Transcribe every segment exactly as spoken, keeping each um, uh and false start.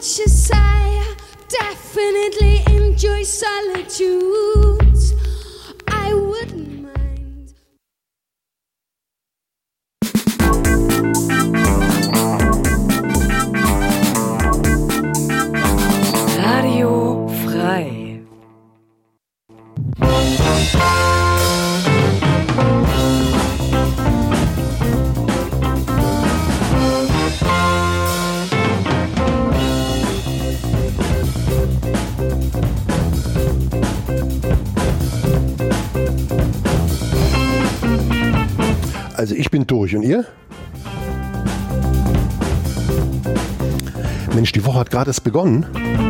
much as I definitely enjoy solitude, I wouldn't mind. Radio frei. Also ich bin durch. Und ihr? Mensch, die Woche hat gerade erst begonnen.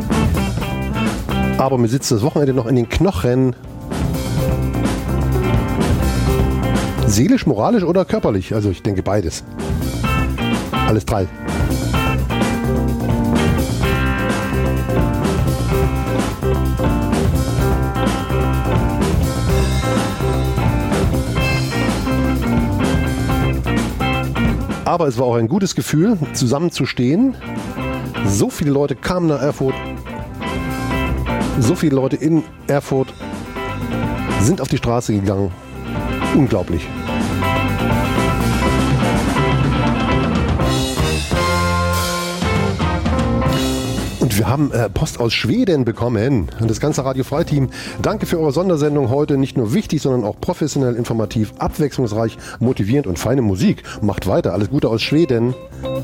Aber mir sitzt das Wochenende noch in den Knochen. Seelisch, moralisch oder körperlich? Also ich denke beides. Alles drei. Aber es war auch ein gutes Gefühl, zusammenzustehen. So viele Leute kamen nach Erfurt. So viele Leute in Erfurt sind auf die Straße gegangen. Unglaublich. Und wir haben äh, Post aus Schweden bekommen. Und das ganze Radio Frei-Team, danke für eure Sondersendung heute. Nicht nur wichtig, sondern auch professionell, informativ, abwechslungsreich, motivierend und feine Musik. Macht weiter. Alles Gute aus Schweden.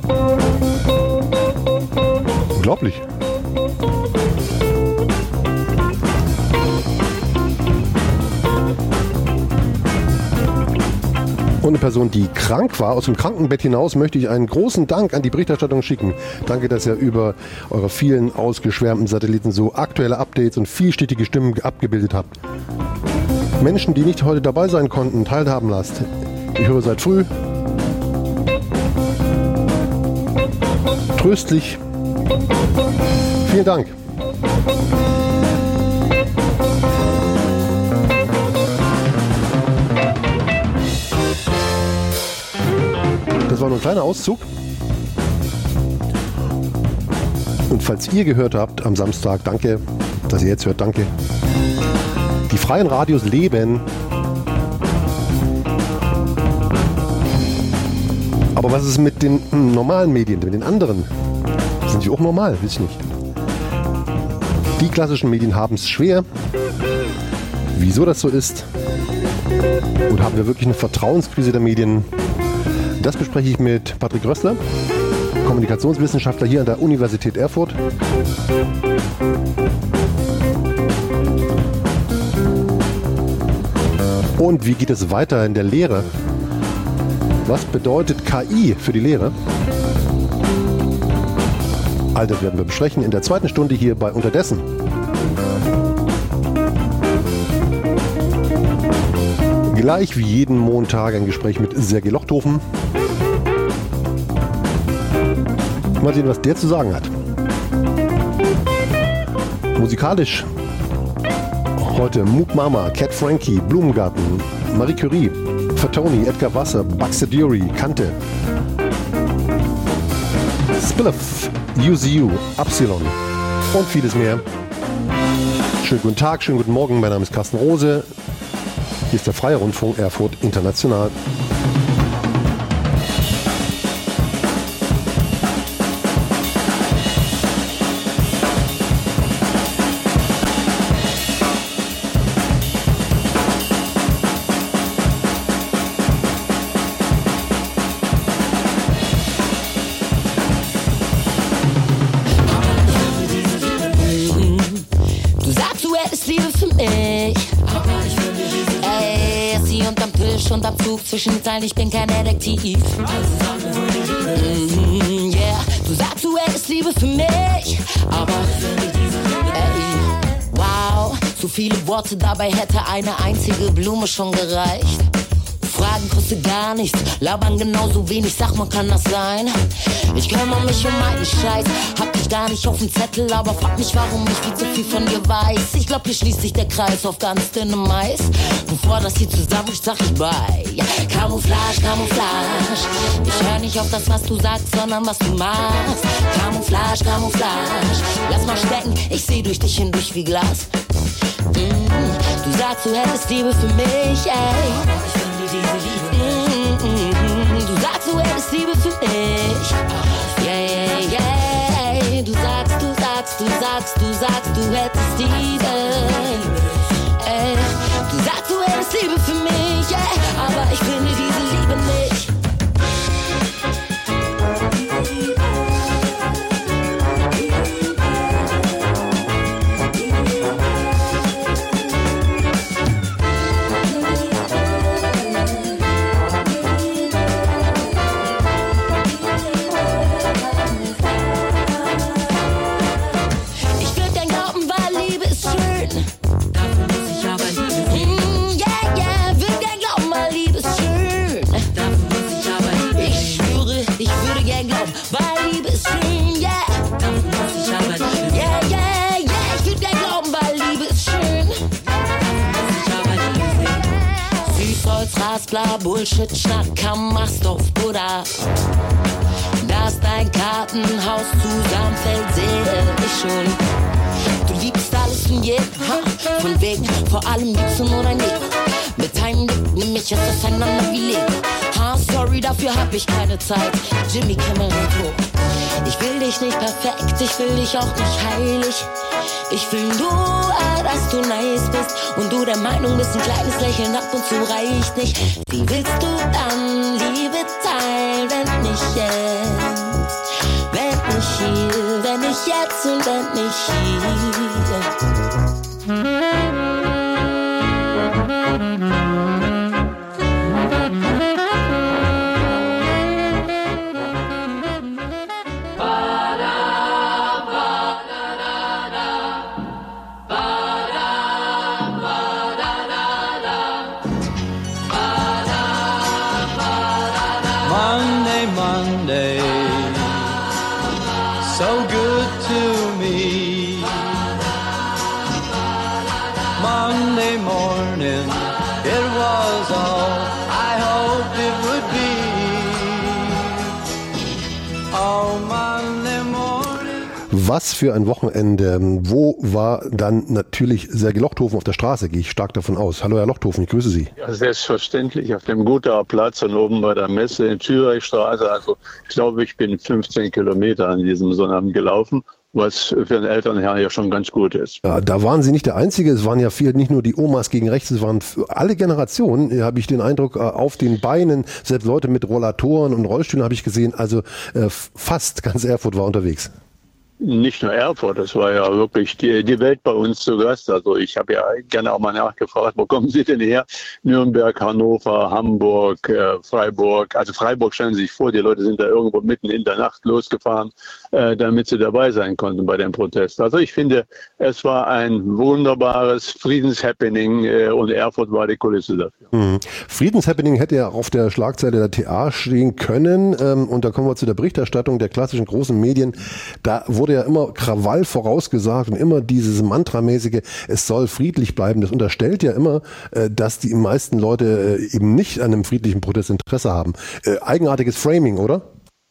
Unglaublich. Und eine Person, die krank war, aus dem Krankenbett hinaus, möchte ich einen großen Dank an die Berichterstattung schicken. Danke, dass ihr über eure vielen ausgeschwärmten Satelliten so aktuelle Updates und vielschichtige Stimmen abgebildet habt. Menschen, die nicht heute dabei sein konnten, teilhaben lasst. Ich höre seit früh. Tröstlich. Vielen Dank. Das war nur ein kleiner Auszug. Und falls ihr gehört habt am Samstag, danke, dass ihr jetzt hört, danke. Die freien Radios leben. Aber was ist mit den hm, normalen Medien, mit den anderen? Sind die auch normal? Weiß ich nicht. Die klassischen Medien haben es schwer. Wieso das so ist? Und haben wir wirklich eine Vertrauenskrise der Medien? Das bespreche ich mit Patrick Rössler, Kommunikationswissenschaftler hier an der Universität Erfurt. Und wie geht es weiter in der Lehre? Was bedeutet K I für die Lehre? All das werden wir besprechen in der zweiten Stunde hier bei Unterdessen. Gleich wie jeden Montag ein Gespräch mit Sergei Lochthofen. Mal sehen, was der zu sagen hat. Musikalisch heute Mook Mama, Cat Frankie, Blumengarten, Marie Curie, Fatoni, Edgar Wasser, Baxter Dury, Kante, Spillef, U Z U, Upsilon und vieles mehr. Schönen guten Tag, schönen guten Morgen, mein Name ist Carsten Rose. Hier ist der Freie Rundfunk Erfurt International. Du sagst, du hättest Liebe für mich. Ey, sie unterm Tisch und am Zug zwischen den Zeilen, ich bin kein Detektiv. Mm, yeah, du sagst, du hättest Liebe für mich. Aber, ey, wow, so viele Worte, dabei hätte eine einzige Blume schon gereicht. Fragen kostet gar nichts, labern genauso wenig, sag mal, kann das sein? Ich kümmere mich um meinen Scheiß, hab dich gar nicht auf dem Zettel, aber frag mich, warum ich viel zu viel von dir weiß. Ich glaub, hier schließt sich der Kreis auf ganz dünnem Eis. Bevor das das hier zusammen, sag ich bei. Camouflage, Camouflage. Ich hör nicht auf das, was du sagst, sondern was du machst. Camouflage, Camouflage. Lass mal stecken, ich seh durch dich hindurch wie Glas. Mm, du sagst, du hättest Liebe für mich, ey. Ich finde diese Liebe. Mm, mm, mm. Du sagst, du hättest Liebe für mich. Yeah, yeah, yeah. Du sagst, du sagst, du sagst, du sagst, du hättest Liebe. Ey. Du sagst, du hättest Liebe für mich, yeah. Aber ich finde diese Liebe nicht. Bla Bullshit, Schnack, machst auf Buddha. Dass dein Kartenhaus zusammenfällt, sehe ich schon. Du liebst alles und jeden, ha? Von wegen, vor allem liebst du nur dein Leben. Mit deinem Blick nimm ich jetzt auseinander wie Leben. Ha, sorry, dafür hab ich keine Zeit. Jimmy Kimmel und Co. Ich will dich nicht perfekt, ich will dich auch nicht heilig. Ich will nur, dass du nice bist und du der Meinung bist, ein kleines Lächeln ab und zu reicht nicht. Wie willst du dann Liebe teilen, wenn nicht jetzt? Wenn nicht hier, wenn nicht jetzt und wenn nicht hier. Was für ein Wochenende. Wo war dann natürlich Sergej Lochthofen auf der Straße? Gehe ich stark davon aus. Hallo Herr Lochthofen, ich grüße Sie. Ja, selbstverständlich auf dem Gutauer Platz und oben bei der Messe in Zürichstraße. Also ich glaube, ich bin fünfzehn Kilometer an diesem Sonnabend gelaufen, was für einen Elternherrn ja schon ganz gut ist. Ja, da waren Sie nicht der Einzige. Es waren ja viel, nicht nur die Omas gegen rechts, es waren alle Generationen, habe ich den Eindruck, auf den Beinen. Selbst Leute mit Rollatoren und Rollstühlen habe ich gesehen. Also äh, fast ganz Erfurt war unterwegs. Nicht nur Erfurt, das war ja wirklich die, die Welt bei uns zu Gast. Also ich habe ja gerne auch mal nachgefragt, wo kommen Sie denn her? Nürnberg, Hannover, Hamburg, äh, Freiburg. Also Freiburg, stellen Sie sich vor, die Leute sind da irgendwo mitten in der Nacht losgefahren, äh, damit sie dabei sein konnten bei dem Protest. Also ich finde, es war ein wunderbares Friedenshappening äh, und Erfurt war die Kulisse dafür. Mhm. Friedenshappening hätte ja auf der Schlagzeile der T A stehen können. Ähm, und da kommen wir zu der Berichterstattung der klassischen großen Medien. Da wurde ja immer Krawall vorausgesagt und immer dieses Mantramäßige, es soll friedlich bleiben. Das unterstellt ja immer, dass die meisten Leute eben nicht an einem friedlichen Protest Interesse haben. Eigenartiges Framing, oder?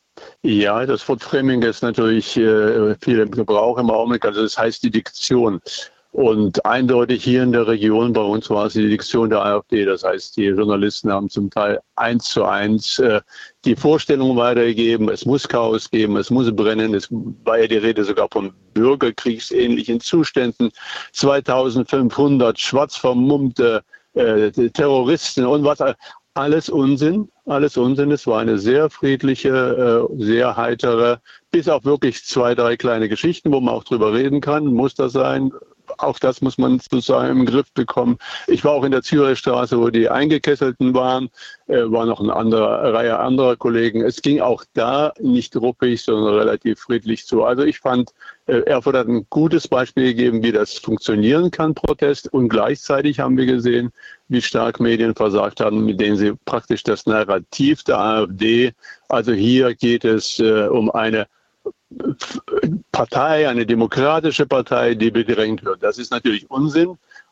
Ja, das Wort Framing ist natürlich äh, viel im Gebrauch im Augenblick. Also das heißt die Diktion. Und eindeutig hier in der Region, bei uns war es die Diktion der AfD. Das heißt, die Journalisten haben zum Teil eins zu eins äh, die Vorstellung weitergegeben, es muss Chaos geben, es muss brennen. Es war ja die Rede sogar von bürgerkriegsähnlichen Zuständen. zweitausendfünfhundert schwarz vermummte äh, Terroristen und was. Alles Unsinn, alles Unsinn. Es war eine sehr friedliche, äh, sehr heitere, bis auf wirklich zwei, drei kleine Geschichten, wo man auch drüber reden kann. Muss das sein? Auch das muss man sozusagen im Griff bekommen. Ich war auch in der Zürichstraße, wo die Eingekesselten waren, äh, war noch eine andere Reihe anderer Kollegen. Es ging auch da nicht ruppig, sondern relativ friedlich zu. Also ich fand, äh, Erfurt hat ein gutes Beispiel gegeben, wie das funktionieren kann, Protest. Und gleichzeitig haben wir gesehen, wie stark Medien versagt haben, mit denen sie praktisch das Narrativ der AfD, also hier geht es äh, um eine Partei, eine demokratische Partei, die bedrängt wird. Das ist natürlich Unsinn.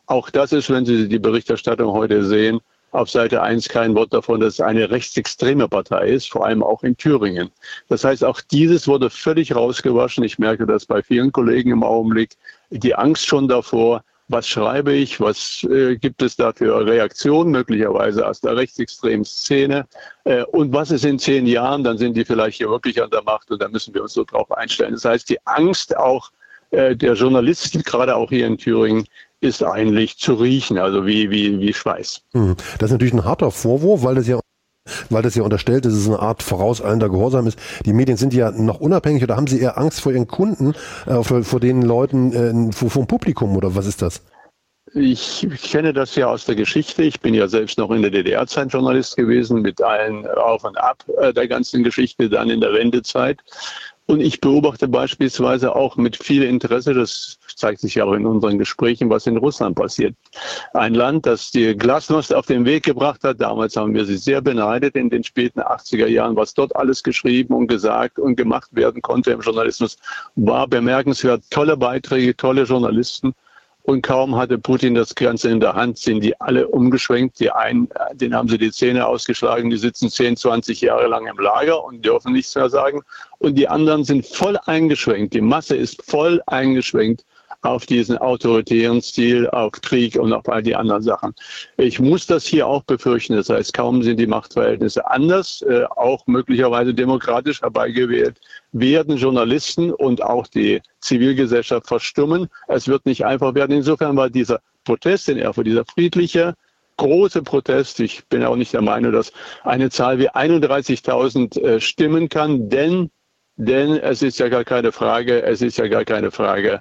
Auch das ist, wenn Sie die Berichterstattung heute sehen, auf Seite eins kein Wort davon, dass es eine rechtsextreme Partei ist, vor allem auch in Thüringen. Das heißt, auch dieses wurde völlig rausgewaschen. Ich merke das bei vielen Kollegen im Augenblick. Die Angst schon davor, was schreibe ich, was äh, gibt es da für Reaktionen möglicherweise aus der rechtsextremen Szene äh, und was ist in zehn Jahren, dann sind die vielleicht hier wirklich an der Macht und da müssen wir uns so drauf einstellen. Das heißt, die Angst auch äh, der Journalisten, gerade auch hier in Thüringen, ist eigentlich zu riechen, also wie, wie, wie Schweiß. Das ist natürlich ein harter Vorwurf, weil das ja weil das ja unterstellt, dass es eine Art vorauseilender Gehorsam ist. Die Medien sind ja noch unabhängig oder haben sie eher Angst vor ihren Kunden, äh, vor, vor den Leuten, äh, vor, vor dem Publikum oder was ist das? Ich kenne das ja aus der Geschichte. Ich bin ja selbst noch in der D D R-Zeit Journalist gewesen, mit allen Auf und Ab äh, der ganzen Geschichte, dann in der Wendezeit. Und ich beobachte beispielsweise auch mit viel Interesse, das zeigt sich ja auch in unseren Gesprächen, was in Russland passiert. Ein Land, das die Glasnost auf den Weg gebracht hat. Damals haben wir sie sehr beneidet in den späten achtziger Jahren. Was dort alles geschrieben und gesagt und gemacht werden konnte im Journalismus, war bemerkenswert. Tolle Beiträge, tolle Journalisten. Und kaum hatte Putin das Ganze in der Hand, sind die alle umgeschwenkt. Die einen, denen haben sie die Zähne ausgeschlagen, die sitzen zehn, zwanzig Jahre lang im Lager und dürfen nichts mehr sagen. Und die anderen sind voll eingeschwenkt. Die Masse ist voll eingeschwenkt auf diesen autoritären Stil, auf Krieg und auf all die anderen Sachen. Ich muss das hier auch befürchten. Das heißt, kaum sind die Machtverhältnisse anders, äh, auch möglicherweise demokratisch herbeigewählt, werden Journalisten und auch die Zivilgesellschaft verstummen. Es wird nicht einfach werden. Insofern war dieser Protest in Erfurt, dieser friedliche, große Protest, ich bin auch nicht der Meinung, dass eine Zahl wie einunddreißigtausend äh, stimmen kann, denn, denn es ist ja gar keine Frage, es ist ja gar keine Frage,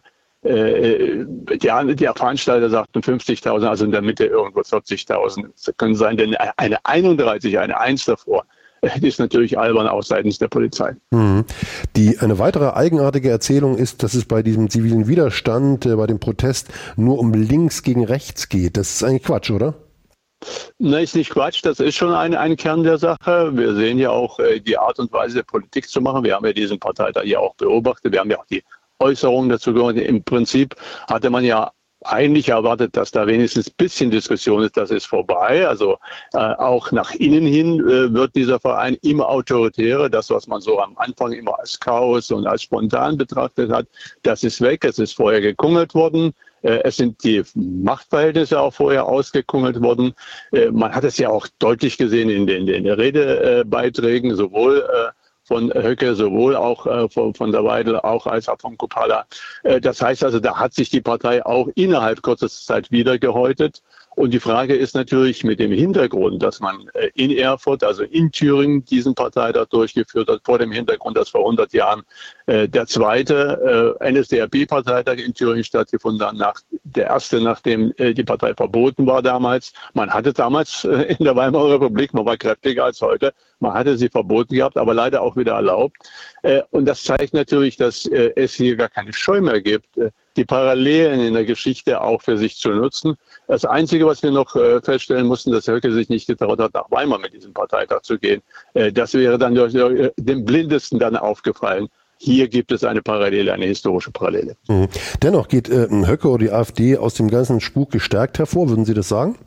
Der, der Veranstalter sagten fünfzigtausend, also in der Mitte irgendwo vierzigtausend können sein, denn eine einunddreißig, eine Eins davor, ist natürlich albern auch seitens der Polizei. Die, eine weitere eigenartige Erzählung ist, dass es bei diesem zivilen Widerstand, äh, bei dem Protest nur um links gegen rechts geht. Das ist eigentlich Quatsch, oder? Nein, ist nicht Quatsch, das ist schon ein, ein Kern der Sache. Wir sehen ja auch äh, die Art und Weise, Politik zu machen. Wir haben ja diesen Parteitag ja auch beobachtet. Wir haben ja auch die Äußerungen dazu gehört. Im Prinzip hatte man ja eigentlich erwartet, dass da wenigstens ein bisschen Diskussion ist. Das ist vorbei. Also äh, auch nach innen hin äh, wird dieser Verein immer autoritärer. Das, was man so am Anfang immer als Chaos und als spontan betrachtet hat, das ist weg. Es ist vorher gekungelt worden. Äh, es sind die Machtverhältnisse auch vorher ausgekungelt worden. Äh, man hat es ja auch deutlich gesehen in den, in den Redebeiträgen, sowohl äh, von Höcke, sowohl auch äh, von, von der Weidel, auch als auch von Kupala. Äh, das heißt also, da hat sich die Partei auch innerhalb kürzester Zeit wieder gehäutet. Und die Frage ist natürlich mit dem Hintergrund, dass man äh, in Erfurt, also in Thüringen, diesen Parteitag durchgeführt hat, vor dem Hintergrund, dass vor hundert Jahren äh, der zweite äh, N S D A P-Parteitag in Thüringen stattgefunden hat, nach, der erste, nachdem äh, die Partei verboten war damals. Man hatte damals äh, in der Weimarer Republik, man war kräftiger als heute, man hatte sie verboten gehabt, aber leider auch wieder erlaubt. Äh, und das zeigt natürlich, dass äh, es hier gar keine Scheu mehr gibt, äh, die Parallelen in der Geschichte auch für sich zu nutzen. Das Einzige, was wir noch äh, feststellen mussten, dass Höcke sich nicht getraut hat, nach Weimar mit diesem Parteitag zu gehen. Äh, das wäre dann durch, äh, dem Blindesten dann aufgefallen. Hier gibt es eine Parallele, eine historische Parallele. Mhm. Dennoch geht äh, Höcke oder die AfD aus dem ganzen Spuk gestärkt hervor, würden Sie das sagen?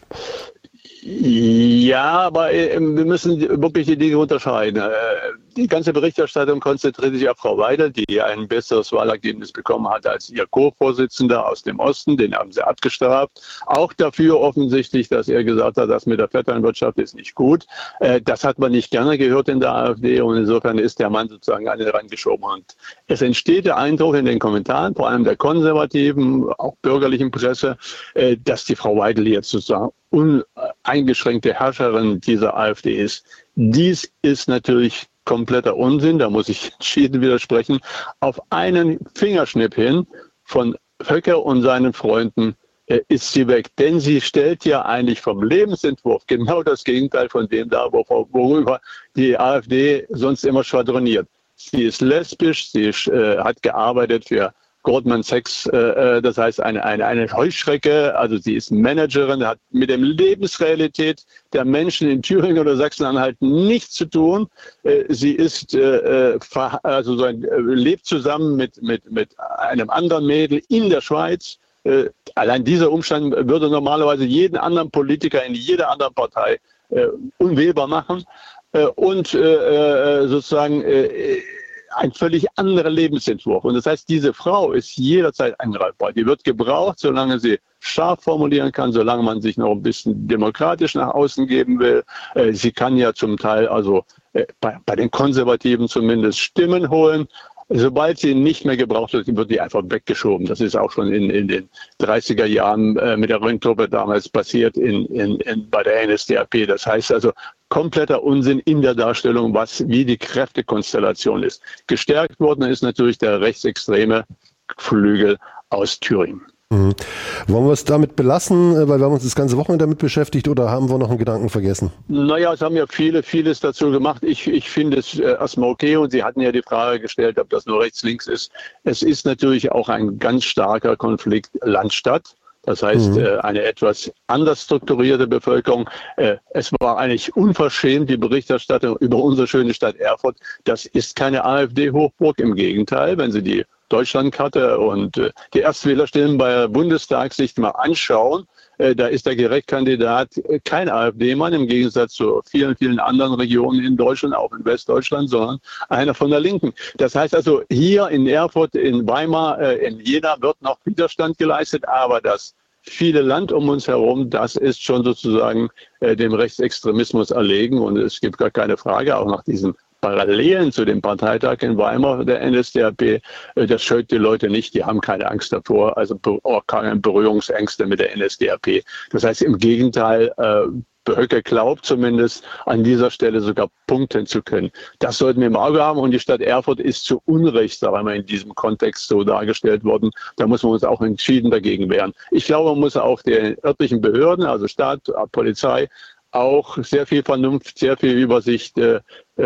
Ja, aber äh, wir müssen wirklich die Dinge unterscheiden. Äh, die ganze Berichterstattung konzentriert sich auf Frau Weidel, die ein besseres Wahlergebnis bekommen hat als ihr Co-Vorsitzender aus dem Osten. Den haben sie abgestraft. Auch dafür offensichtlich, dass er gesagt hat, das mit der Vetternwirtschaft ist nicht gut. Äh, das hat man nicht gerne gehört in der AfD und insofern ist der Mann sozusagen an den Rand geschoben. Und es entsteht der Eindruck in den Kommentaren, vor allem der konservativen, auch bürgerlichen Presse, äh, dass die Frau Weidel jetzt sozusagen uneingeschränkte Herrscherin dieser AfD ist. Dies ist natürlich kompletter Unsinn, da muss ich entschieden widersprechen. Auf einen Fingerschnipp hin von Höcke und seinen Freunden äh, ist sie weg. Denn sie stellt ja eigentlich vom Lebensentwurf genau das Gegenteil von dem dar, worüber die AfD sonst immer schwadroniert. Sie ist lesbisch, sie ist, äh, hat gearbeitet für Goldman Sachs, äh, das heißt eine, eine, eine Heuschrecke, also sie ist Managerin, hat mit der Lebensrealität der Menschen in Thüringen oder Sachsen-Anhalt nichts zu tun. Äh, sie ist, äh, also so ein, lebt zusammen mit, mit, mit einem anderen Mädel in der Schweiz. Äh, allein dieser Umstand würde normalerweise jeden anderen Politiker in jeder anderen Partei äh, unwählbar machen äh, und äh, sozusagen äh, ein völlig anderer Lebensentwurf. Und das heißt, diese Frau ist jederzeit angreifbar. Die wird gebraucht, solange sie scharf formulieren kann, solange man sich noch ein bisschen demokratisch nach außen geben will. Äh, sie kann ja zum Teil, also äh, bei, bei den Konservativen zumindest, Stimmen holen. Sobald sie nicht mehr gebraucht wird, wird die einfach weggeschoben. Das ist auch schon in, in den dreißiger Jahren äh, mit der Röntgentruppe damals passiert in, in, in, bei der N S D A P. Das heißt also kompletter Unsinn in der Darstellung, was wie die Kräftekonstellation ist. Gestärkt worden ist natürlich der rechtsextreme Flügel aus Thüringen. Mhm. Wollen wir es damit belassen, weil wir haben uns das ganze Wochenende damit beschäftigt, oder haben wir noch einen Gedanken vergessen? Naja, es haben ja viele, vieles dazu gemacht. Ich, ich finde es äh, erstmal okay, und Sie hatten ja die Frage gestellt, ob das nur rechts-links ist. Es ist natürlich auch ein ganz starker Konflikt Land-Stadt. Das heißt, mhm. äh, eine etwas anders strukturierte Bevölkerung. Äh, es war eigentlich unverschämt, die Berichterstattung über unsere schöne Stadt Erfurt. Das ist keine AfD-Hochburg, im Gegenteil. Wenn Sie die Deutschlandkarte und äh, die Erstwählerstimmen bei der Bundestagssicht mal anschauen, äh, da ist der Direktkandidat äh, kein AfD-Mann, im Gegensatz zu vielen, vielen anderen Regionen in Deutschland, auch in Westdeutschland, sondern einer von der Linken. Das heißt also, hier in Erfurt, in Weimar, äh, in Jena wird noch Widerstand geleistet, aber das viele Land um uns herum, das ist schon sozusagen äh, dem Rechtsextremismus erlegen, und es gibt gar keine Frage, auch nach diesen Parallelen zu dem Parteitag in Weimar der N S D A P, das scheut die Leute nicht, die haben keine Angst davor, also auch keine Berührungsängste mit der N S D A P. Das heißt im Gegenteil, Höcke glaubt zumindest an dieser Stelle sogar punkten zu können. Das sollten wir im Auge haben, und die Stadt Erfurt ist zu Unrecht, sagen wir mal, in diesem Kontext so dargestellt worden. Da muss man uns auch entschieden dagegen wehren. Ich glaube, man muss auch den örtlichen Behörden, also Staat, Polizei, auch sehr viel Vernunft, sehr viel Übersicht äh,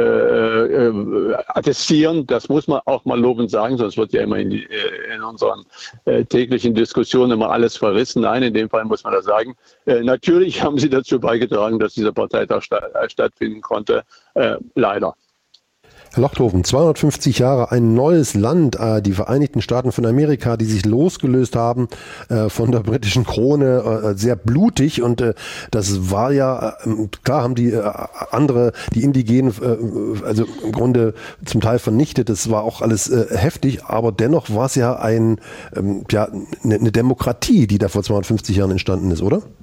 äh, attestieren. Das muss man auch mal lobend sagen, sonst wird ja immer in, die, in unseren äh, täglichen Diskussionen immer alles verrissen. Nein, in dem Fall muss man das sagen. Äh, natürlich haben sie dazu beigetragen, dass dieser Parteitag sta- stattfinden konnte. Äh, leider. Herr Lochthofen, zweihundertfünfzig Jahre, ein neues Land, äh, die Vereinigten Staaten von Amerika, die sich losgelöst haben äh, von der britischen Krone, äh, sehr blutig, und äh, das war ja, äh, klar haben die äh, andere, die Indigenen, äh, also im Grunde zum Teil vernichtet, das war auch alles äh, heftig, aber dennoch war es ja ein, ähm, ja, eine, eine Demokratie, die da vor zweihundertfünfzig Jahren entstanden ist, oder?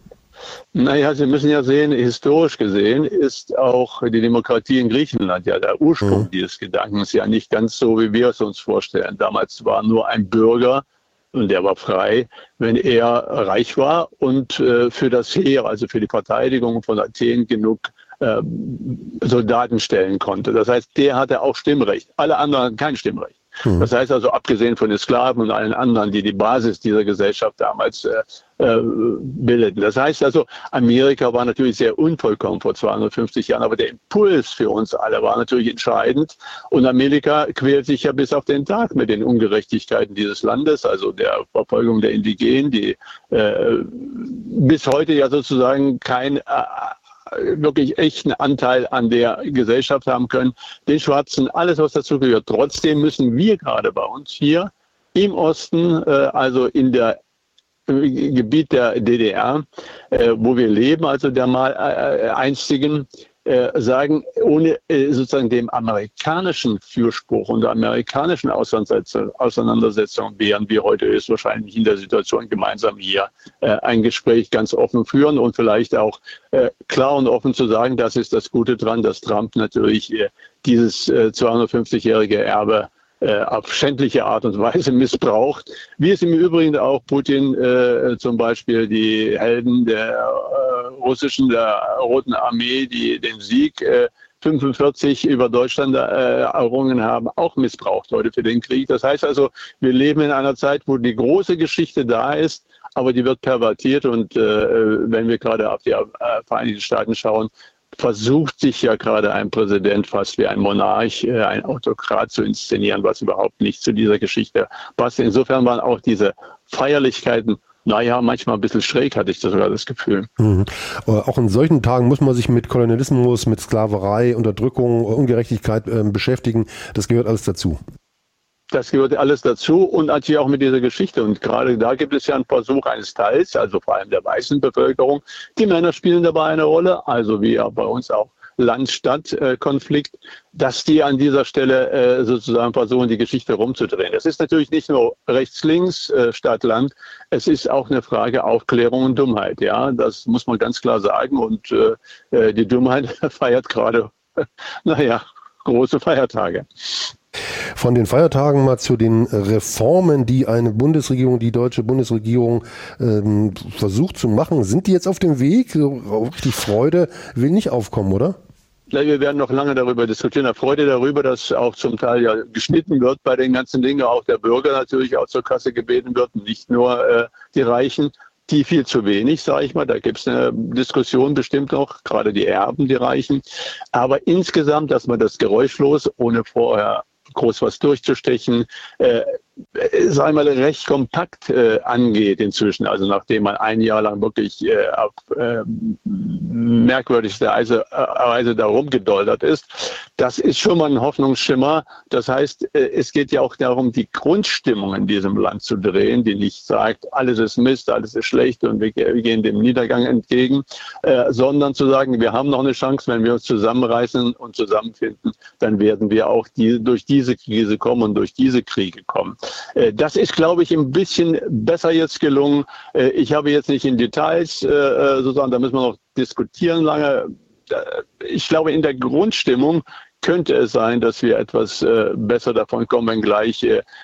Naja, Sie müssen ja sehen, historisch gesehen ist auch die Demokratie in Griechenland ja der Ursprung mhm. dieses Gedankens, ja nicht ganz so, wie wir es uns vorstellen. Damals war nur ein Bürger, und der war frei, wenn er reich war und äh, für das Heer, also für die Verteidigung von Athen, genug äh, Soldaten stellen konnte. Das heißt, der hatte auch Stimmrecht. Alle anderen hatten kein Stimmrecht. Mhm. Das heißt also, abgesehen von den Sklaven und allen anderen, die die Basis dieser Gesellschaft damals äh, äh, bildeten. Das heißt also, Amerika war natürlich sehr unvollkommen vor zweihundertfünfzig Jahren, aber der Impuls für uns alle war natürlich entscheidend. Und Amerika quält sich ja bis auf den Tag mit den Ungerechtigkeiten dieses Landes, also der Verfolgung der Indigenen, die äh, bis heute ja sozusagen kein äh, wirklich echten Anteil an der Gesellschaft haben können, den Schwarzen, alles was dazu gehört. Trotzdem müssen wir gerade bei uns hier im Osten, äh, also in der im Gebiet der D D R, äh, wo wir leben, also der mal äh, einstigen, äh, sagen, ohne äh, sozusagen dem amerikanischen Fürspruch und der amerikanischen Auseinandersetzung, Auseinandersetzung wären wir heute höchstwahrscheinlich in der Situation, gemeinsam hier äh, ein Gespräch ganz offen führen und vielleicht auch äh, klar und offen zu sagen, das ist das Gute dran, dass Trump natürlich äh, dieses äh, zweihundertfünfzigjährige Erbe Äh, auf schändliche Art und Weise missbraucht, wie es im Übrigen auch Putin äh, zum Beispiel die Helden der äh, russischen, der Roten Armee, die den Sieg äh, fünfundvierzig über Deutschland äh, errungen haben, auch missbraucht heute für den Krieg. Das heißt also, wir leben in einer Zeit, wo die große Geschichte da ist, aber die wird pervertiert, und äh, wenn wir gerade auf die äh, Vereinigten Staaten schauen, versucht sich ja gerade ein Präsident fast wie ein Monarch, ein Autokrat zu inszenieren, was überhaupt nicht zu dieser Geschichte passt. Insofern waren auch diese Feierlichkeiten, naja, manchmal ein bisschen schräg, hatte ich das sogar das Gefühl. Mhm. Auch in solchen Tagen muss man sich mit Kolonialismus, mit Sklaverei, Unterdrückung, Ungerechtigkeit äh, beschäftigen. Das gehört alles dazu. Das gehört alles dazu und natürlich auch mit dieser Geschichte. Und gerade da gibt es ja einen Versuch eines Teils, also vor allem der weißen Bevölkerung. Die Männer spielen dabei eine Rolle, also wie auch bei uns auch Land-Stadt-Konflikt, dass die an dieser Stelle äh, sozusagen versuchen, die Geschichte rumzudrehen. Es ist natürlich nicht nur rechts-links, äh, Stadt-Land, es ist auch eine Frage Aufklärung und Dummheit. Ja, das muss man ganz klar sagen. Und äh, die Dummheit feiert gerade, naja, große Feiertage. Von den Feiertagen mal zu den Reformen, die eine Bundesregierung, die deutsche Bundesregierung ähm, versucht zu machen. Sind die jetzt auf dem Weg? Die Freude will nicht aufkommen, oder? Ja, wir werden noch lange darüber diskutieren. Der Freude darüber, dass auch zum Teil ja geschnitten wird bei den ganzen Dingen, auch der Bürger natürlich auch zur Kasse gebeten wird, nicht nur äh, die Reichen. Die viel zu wenig, sage ich mal. Da gibt es eine Diskussion bestimmt noch, gerade die Erben, die Reichen. Aber insgesamt, dass man das geräuschlos, ohne vorher groß was durchzustechen, äh, sagen wir mal, recht kompakt äh, angeht inzwischen. Also nachdem man ein Jahr lang wirklich äh, auf äh, merkwürdigste Weise, äh, Weise da rumgedoldert ist. Das ist schon mal ein Hoffnungsschimmer. Das heißt, äh, es geht ja auch darum, die Grundstimmung in diesem Land zu drehen, die nicht sagt, alles ist Mist, alles ist schlecht und wir, wir gehen dem Niedergang entgegen, äh, sondern zu sagen, wir haben noch eine Chance, wenn wir uns zusammenreißen und zusammenfinden, dann werden wir auch die, durch diese Krise kommen und durch diese Kriege kommen. Das ist, glaube ich, ein bisschen besser jetzt gelungen. Ich habe jetzt nicht in Details sozusagen, da müssen wir noch diskutieren lange. Ich glaube, in der Grundstimmung könnte es sein, dass wir etwas besser davon kommen, wenngleich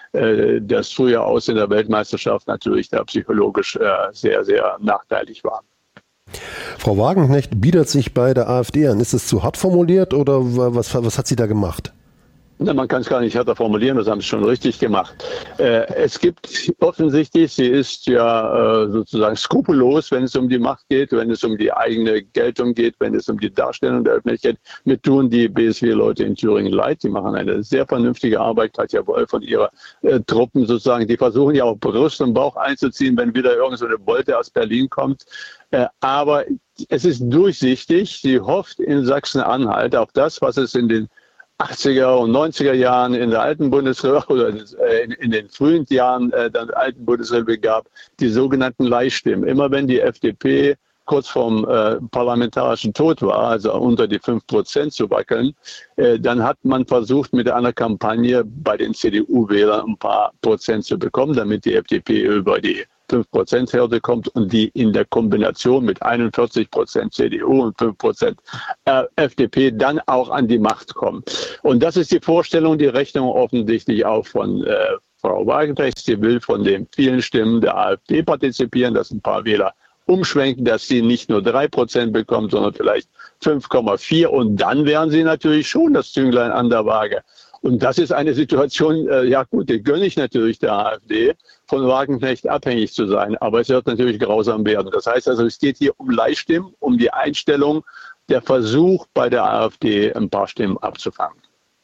das frühe Aus in der Weltmeisterschaft natürlich da psychologisch sehr, sehr nachteilig war. Frau Wagenknecht bietet sich bei der AfD an. Ist es zu hart formuliert oder was, was hat sie da gemacht? Na, man kann es gar nicht härter formulieren, das haben sie schon richtig gemacht. Äh, es gibt offensichtlich, sie ist ja äh, sozusagen skrupellos, wenn es um die Macht geht, wenn es um die eigene Geltung geht, wenn es um die Darstellung der Öffentlichkeit. Mir tun die B S W-Leute in Thüringen leid, die machen eine sehr vernünftige Arbeit, Katja Wolf und ihre äh, Truppen sozusagen, die versuchen ja auch Brust und Bauch einzuziehen, wenn wieder irgend so eine Wolte aus Berlin kommt. Äh, aber es ist durchsichtig, sie hofft in Sachsen-Anhalt auf das, was es in den achtziger und neunziger Jahren in der alten Bundesrepublik oder in, in den frühen Jahren äh, der alten Bundesrepublik gab, die sogenannten Leihstimmen. Immer wenn die F D P kurz vorm äh, parlamentarischen Tod war, also unter die fünf Prozent zu wackeln, äh, dann hat man versucht, mit einer Kampagne bei den C D U-Wählern ein paar Prozent zu bekommen, damit die F D P über die fünf Prozent Hürde kommt und die in der Kombination mit einundvierzig Prozent C D U und fünf Prozent F D P dann auch an die Macht kommt. Und das ist die Vorstellung, die Rechnung offensichtlich auch von äh, Frau Wagenknecht. Sie will von den vielen Stimmen der AfD partizipieren, dass ein paar Wähler umschwenken, dass sie nicht nur drei Prozent bekommt, sondern vielleicht fünf Komma vier. Und dann wären sie natürlich schon das Zünglein an der Waage. Und das ist eine Situation, äh, ja gut, die gönne ich natürlich der AfD, von Wagenknecht abhängig zu sein. Aber es wird natürlich grausam werden. Das heißt also, es geht hier um Leihstimmen, um die Einstellung, der Versuch bei der AfD ein paar Stimmen abzufangen.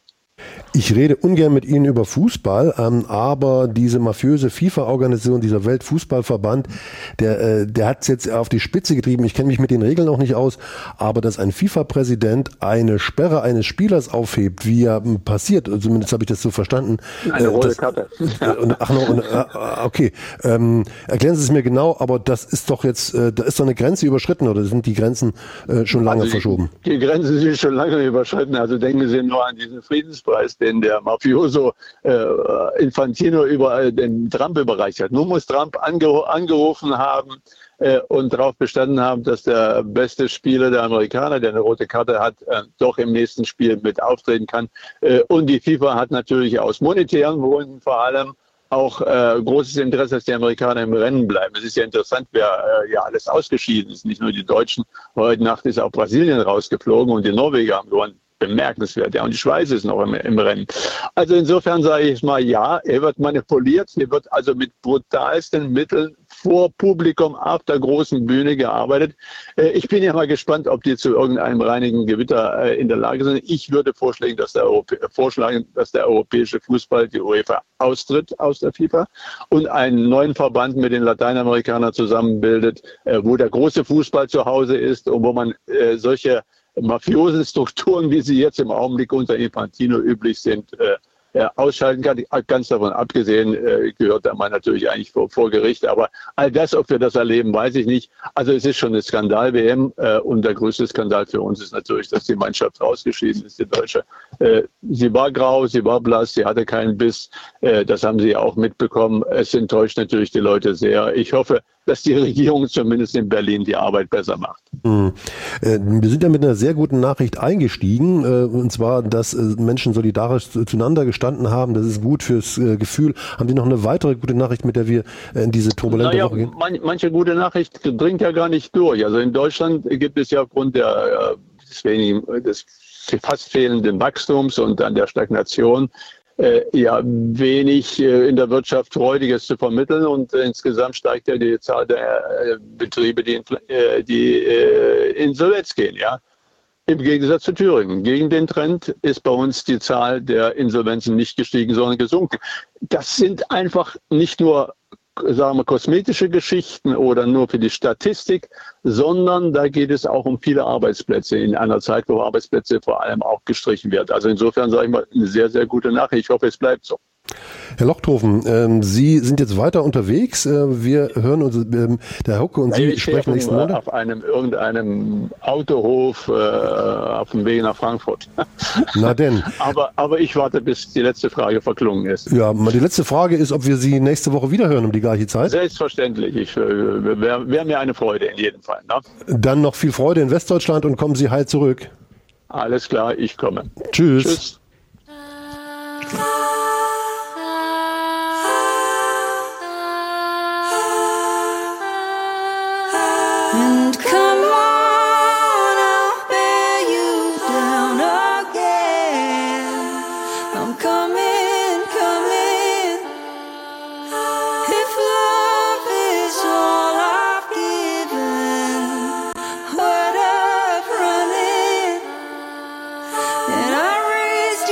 Ich rede ungern mit Ihnen über Fußball, ähm, aber diese mafiöse FIFA-Organisation, dieser Weltfußballverband, der, äh, der hat es jetzt auf die Spitze getrieben. Ich kenne mich mit den Regeln auch nicht aus, aber dass ein FIFA-Präsident eine Sperre eines Spielers aufhebt, wie ja ähm, passiert, zumindest habe ich das so verstanden. Eine äh, rote das, Karte. Äh, und, ach no, und, äh, okay, ähm, erklären Sie es mir genau, aber das ist doch jetzt, äh, da ist doch eine Grenze überschritten oder sind die Grenzen äh, schon lange also die, verschoben? Die Grenzen sind schon lange überschritten. Also denken Sie nur an diesen Friedenspreis, den der Mafioso äh, Infantino über äh, den Trump überreicht hat. Nun muss Trump ange- angerufen haben äh, und darauf bestanden haben, dass der beste Spieler der Amerikaner, der eine rote Karte hat, äh, doch im nächsten Spiel mit auftreten kann. Äh, und die FIFA hat natürlich aus monetären Gründen vor allem auch äh, großes Interesse, dass die Amerikaner im Rennen bleiben. Es ist ja interessant, wer äh, ja alles ausgeschieden ist. Nicht nur die Deutschen. Heute Nacht ist auch Brasilien rausgeflogen und die Norweger haben gewonnen. Bemerkenswert, ja, und die Schweiz ist noch im, im Rennen. Also insofern sage ich mal, ja, er wird manipuliert, hier wird also mit brutalsten Mitteln vor Publikum auf der großen Bühne gearbeitet. Äh, ich bin ja mal gespannt, ob die zu irgendeinem reinigen Gewitter äh, in der Lage sind. Ich würde vorschlagen, dass der, Europä- vorschlagen, dass der europäische Fußball, die UEFA, austritt aus der FIFA und einen neuen Verband mit den Lateinamerikanern zusammenbildet, äh, wo der große Fußball zu Hause ist und wo man äh, solche mafiosen Strukturen, wie sie jetzt im Augenblick unter Infantino üblich sind, äh, äh, ausschalten kann. Ganz davon abgesehen äh, gehört der Mann natürlich eigentlich vor, vor Gericht. Aber all das, ob wir das erleben, weiß ich nicht. Also es ist schon eine Skandal-W M äh, und der größte Skandal für uns ist natürlich, dass die Mannschaft rausgeschieden ist, die Deutsche. Äh, sie war grau, sie war blass, sie hatte keinen Biss. Äh, das haben sie auch mitbekommen. Es enttäuscht natürlich die Leute sehr. Ich hoffe, dass die Regierung zumindest in Berlin die Arbeit besser macht. Hm. Äh, wir sind ja mit einer sehr guten Nachricht eingestiegen, äh, und zwar, dass äh, Menschen solidarisch zueinander gestanden haben. Das ist gut fürs äh, Gefühl. Haben Sie noch eine weitere gute Nachricht, mit der wir äh, in diese turbulente naja, Woche gehen? Man, manche gute Nachricht dringt ja gar nicht durch. Also in Deutschland gibt es ja aufgrund der, äh, des, wenigen, des fast fehlenden Wachstums und an der Stagnation Äh, ja, wenig äh, in der Wirtschaft Freudiges zu vermitteln und äh, insgesamt steigt ja die Zahl der äh, Betriebe, die, äh, die äh, Insolvenz gehen, ja. Im Gegensatz zu Thüringen. Gegen den Trend ist bei uns die Zahl der Insolvenzen nicht gestiegen, sondern gesunken. Das sind einfach nicht nur, sagen wir, kosmetische Geschichten oder nur für die Statistik, sondern da geht es auch um viele Arbeitsplätze in einer Zeit, wo Arbeitsplätze vor allem auch gestrichen werden. Also insofern sage ich mal, eine sehr, sehr gute Nachricht. Ich hoffe, es bleibt so. Herr Lochthofen, ähm, Sie sind jetzt weiter unterwegs. Äh, wir hören uns, ähm, der Herr Hucke und Sie ich sprechen nächsten Monat. Auf einem, irgendeinem Autohof äh, auf dem Weg nach Frankfurt. Na denn. aber, aber ich warte, bis die letzte Frage verklungen ist. Ja, die letzte Frage ist, ob wir Sie nächste Woche wieder hören um die gleiche Zeit. Selbstverständlich. Ich äh, wäre wär mir eine Freude in jedem Fall. Ne? Dann noch viel Freude in Westdeutschland und kommen Sie heil zurück. Alles klar, ich komme. Tschüss. Tschüss. And come on, I'll bear you down again. I'm coming, coming. If love is all I've given, word of running, and I raised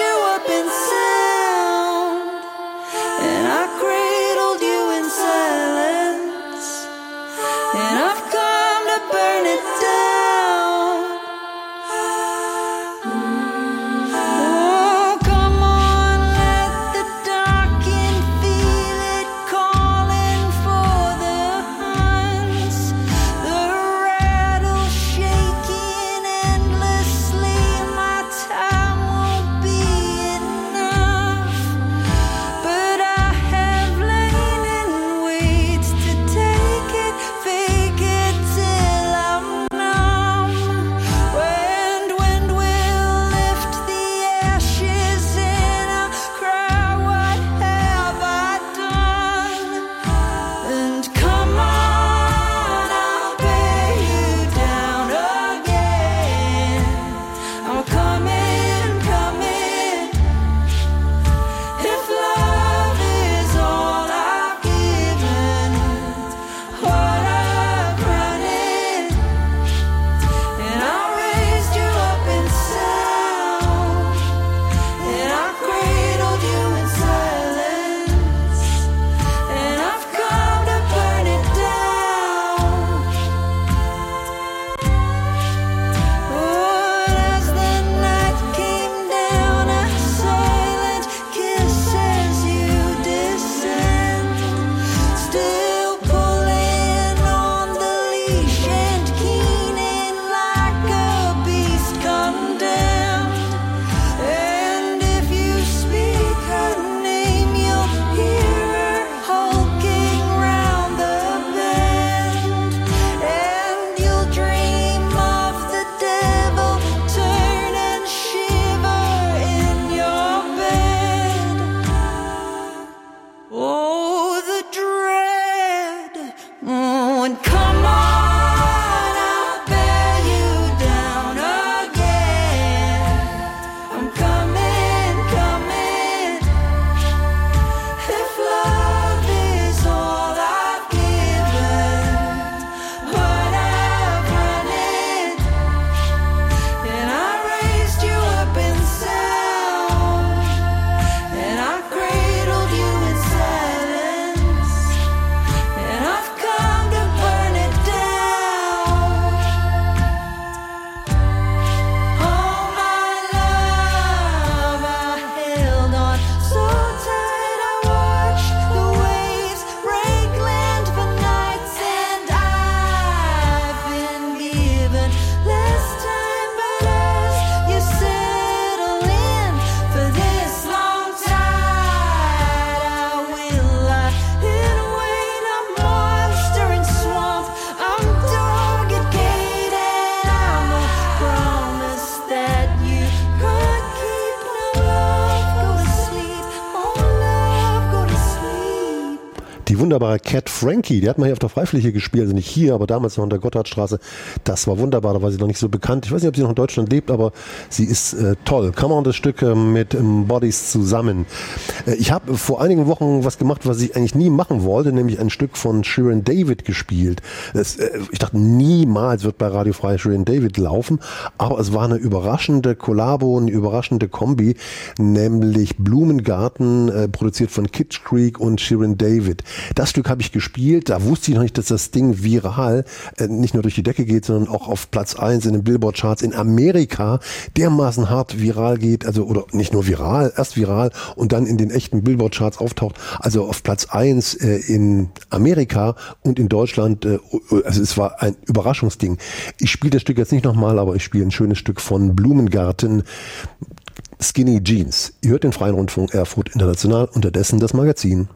wunderbare Cat Frankie, die hat man hier auf der Freifläche gespielt, also nicht hier, aber damals noch in der Gotthardstraße. Das war wunderbar, da war sie noch nicht so bekannt. Ich weiß nicht, ob sie noch in Deutschland lebt, aber sie ist äh, toll. Come On, das Stück äh, mit ähm, Bodies zusammen. Äh, ich habe vor einigen Wochen was gemacht, was ich eigentlich nie machen wollte, nämlich ein Stück von Shirin David gespielt. Das, äh, ich dachte, niemals wird bei Radio Frei Shirin David laufen, aber es war eine überraschende Kollabo, eine überraschende Kombi, nämlich Blumengarten, äh, produziert von Kitsch Creek und Shirin David. Das Stück habe ich gespielt, da wusste ich noch nicht, dass das Ding viral äh, nicht nur durch die Decke geht, sondern auch auf Platz eins in den Billboard-Charts in Amerika dermaßen hart viral geht, also oder nicht nur viral, erst viral und dann in den echten Billboard-Charts auftaucht, also auf Platz eins äh, in Amerika und in Deutschland, äh, also es war ein Überraschungsding. Ich spiele das Stück jetzt nicht nochmal, aber ich spiele ein schönes Stück von Blumengarten, Skinny Jeans. Ihr hört den Freien Rundfunk Erfurt International, unterdessen das Magazin.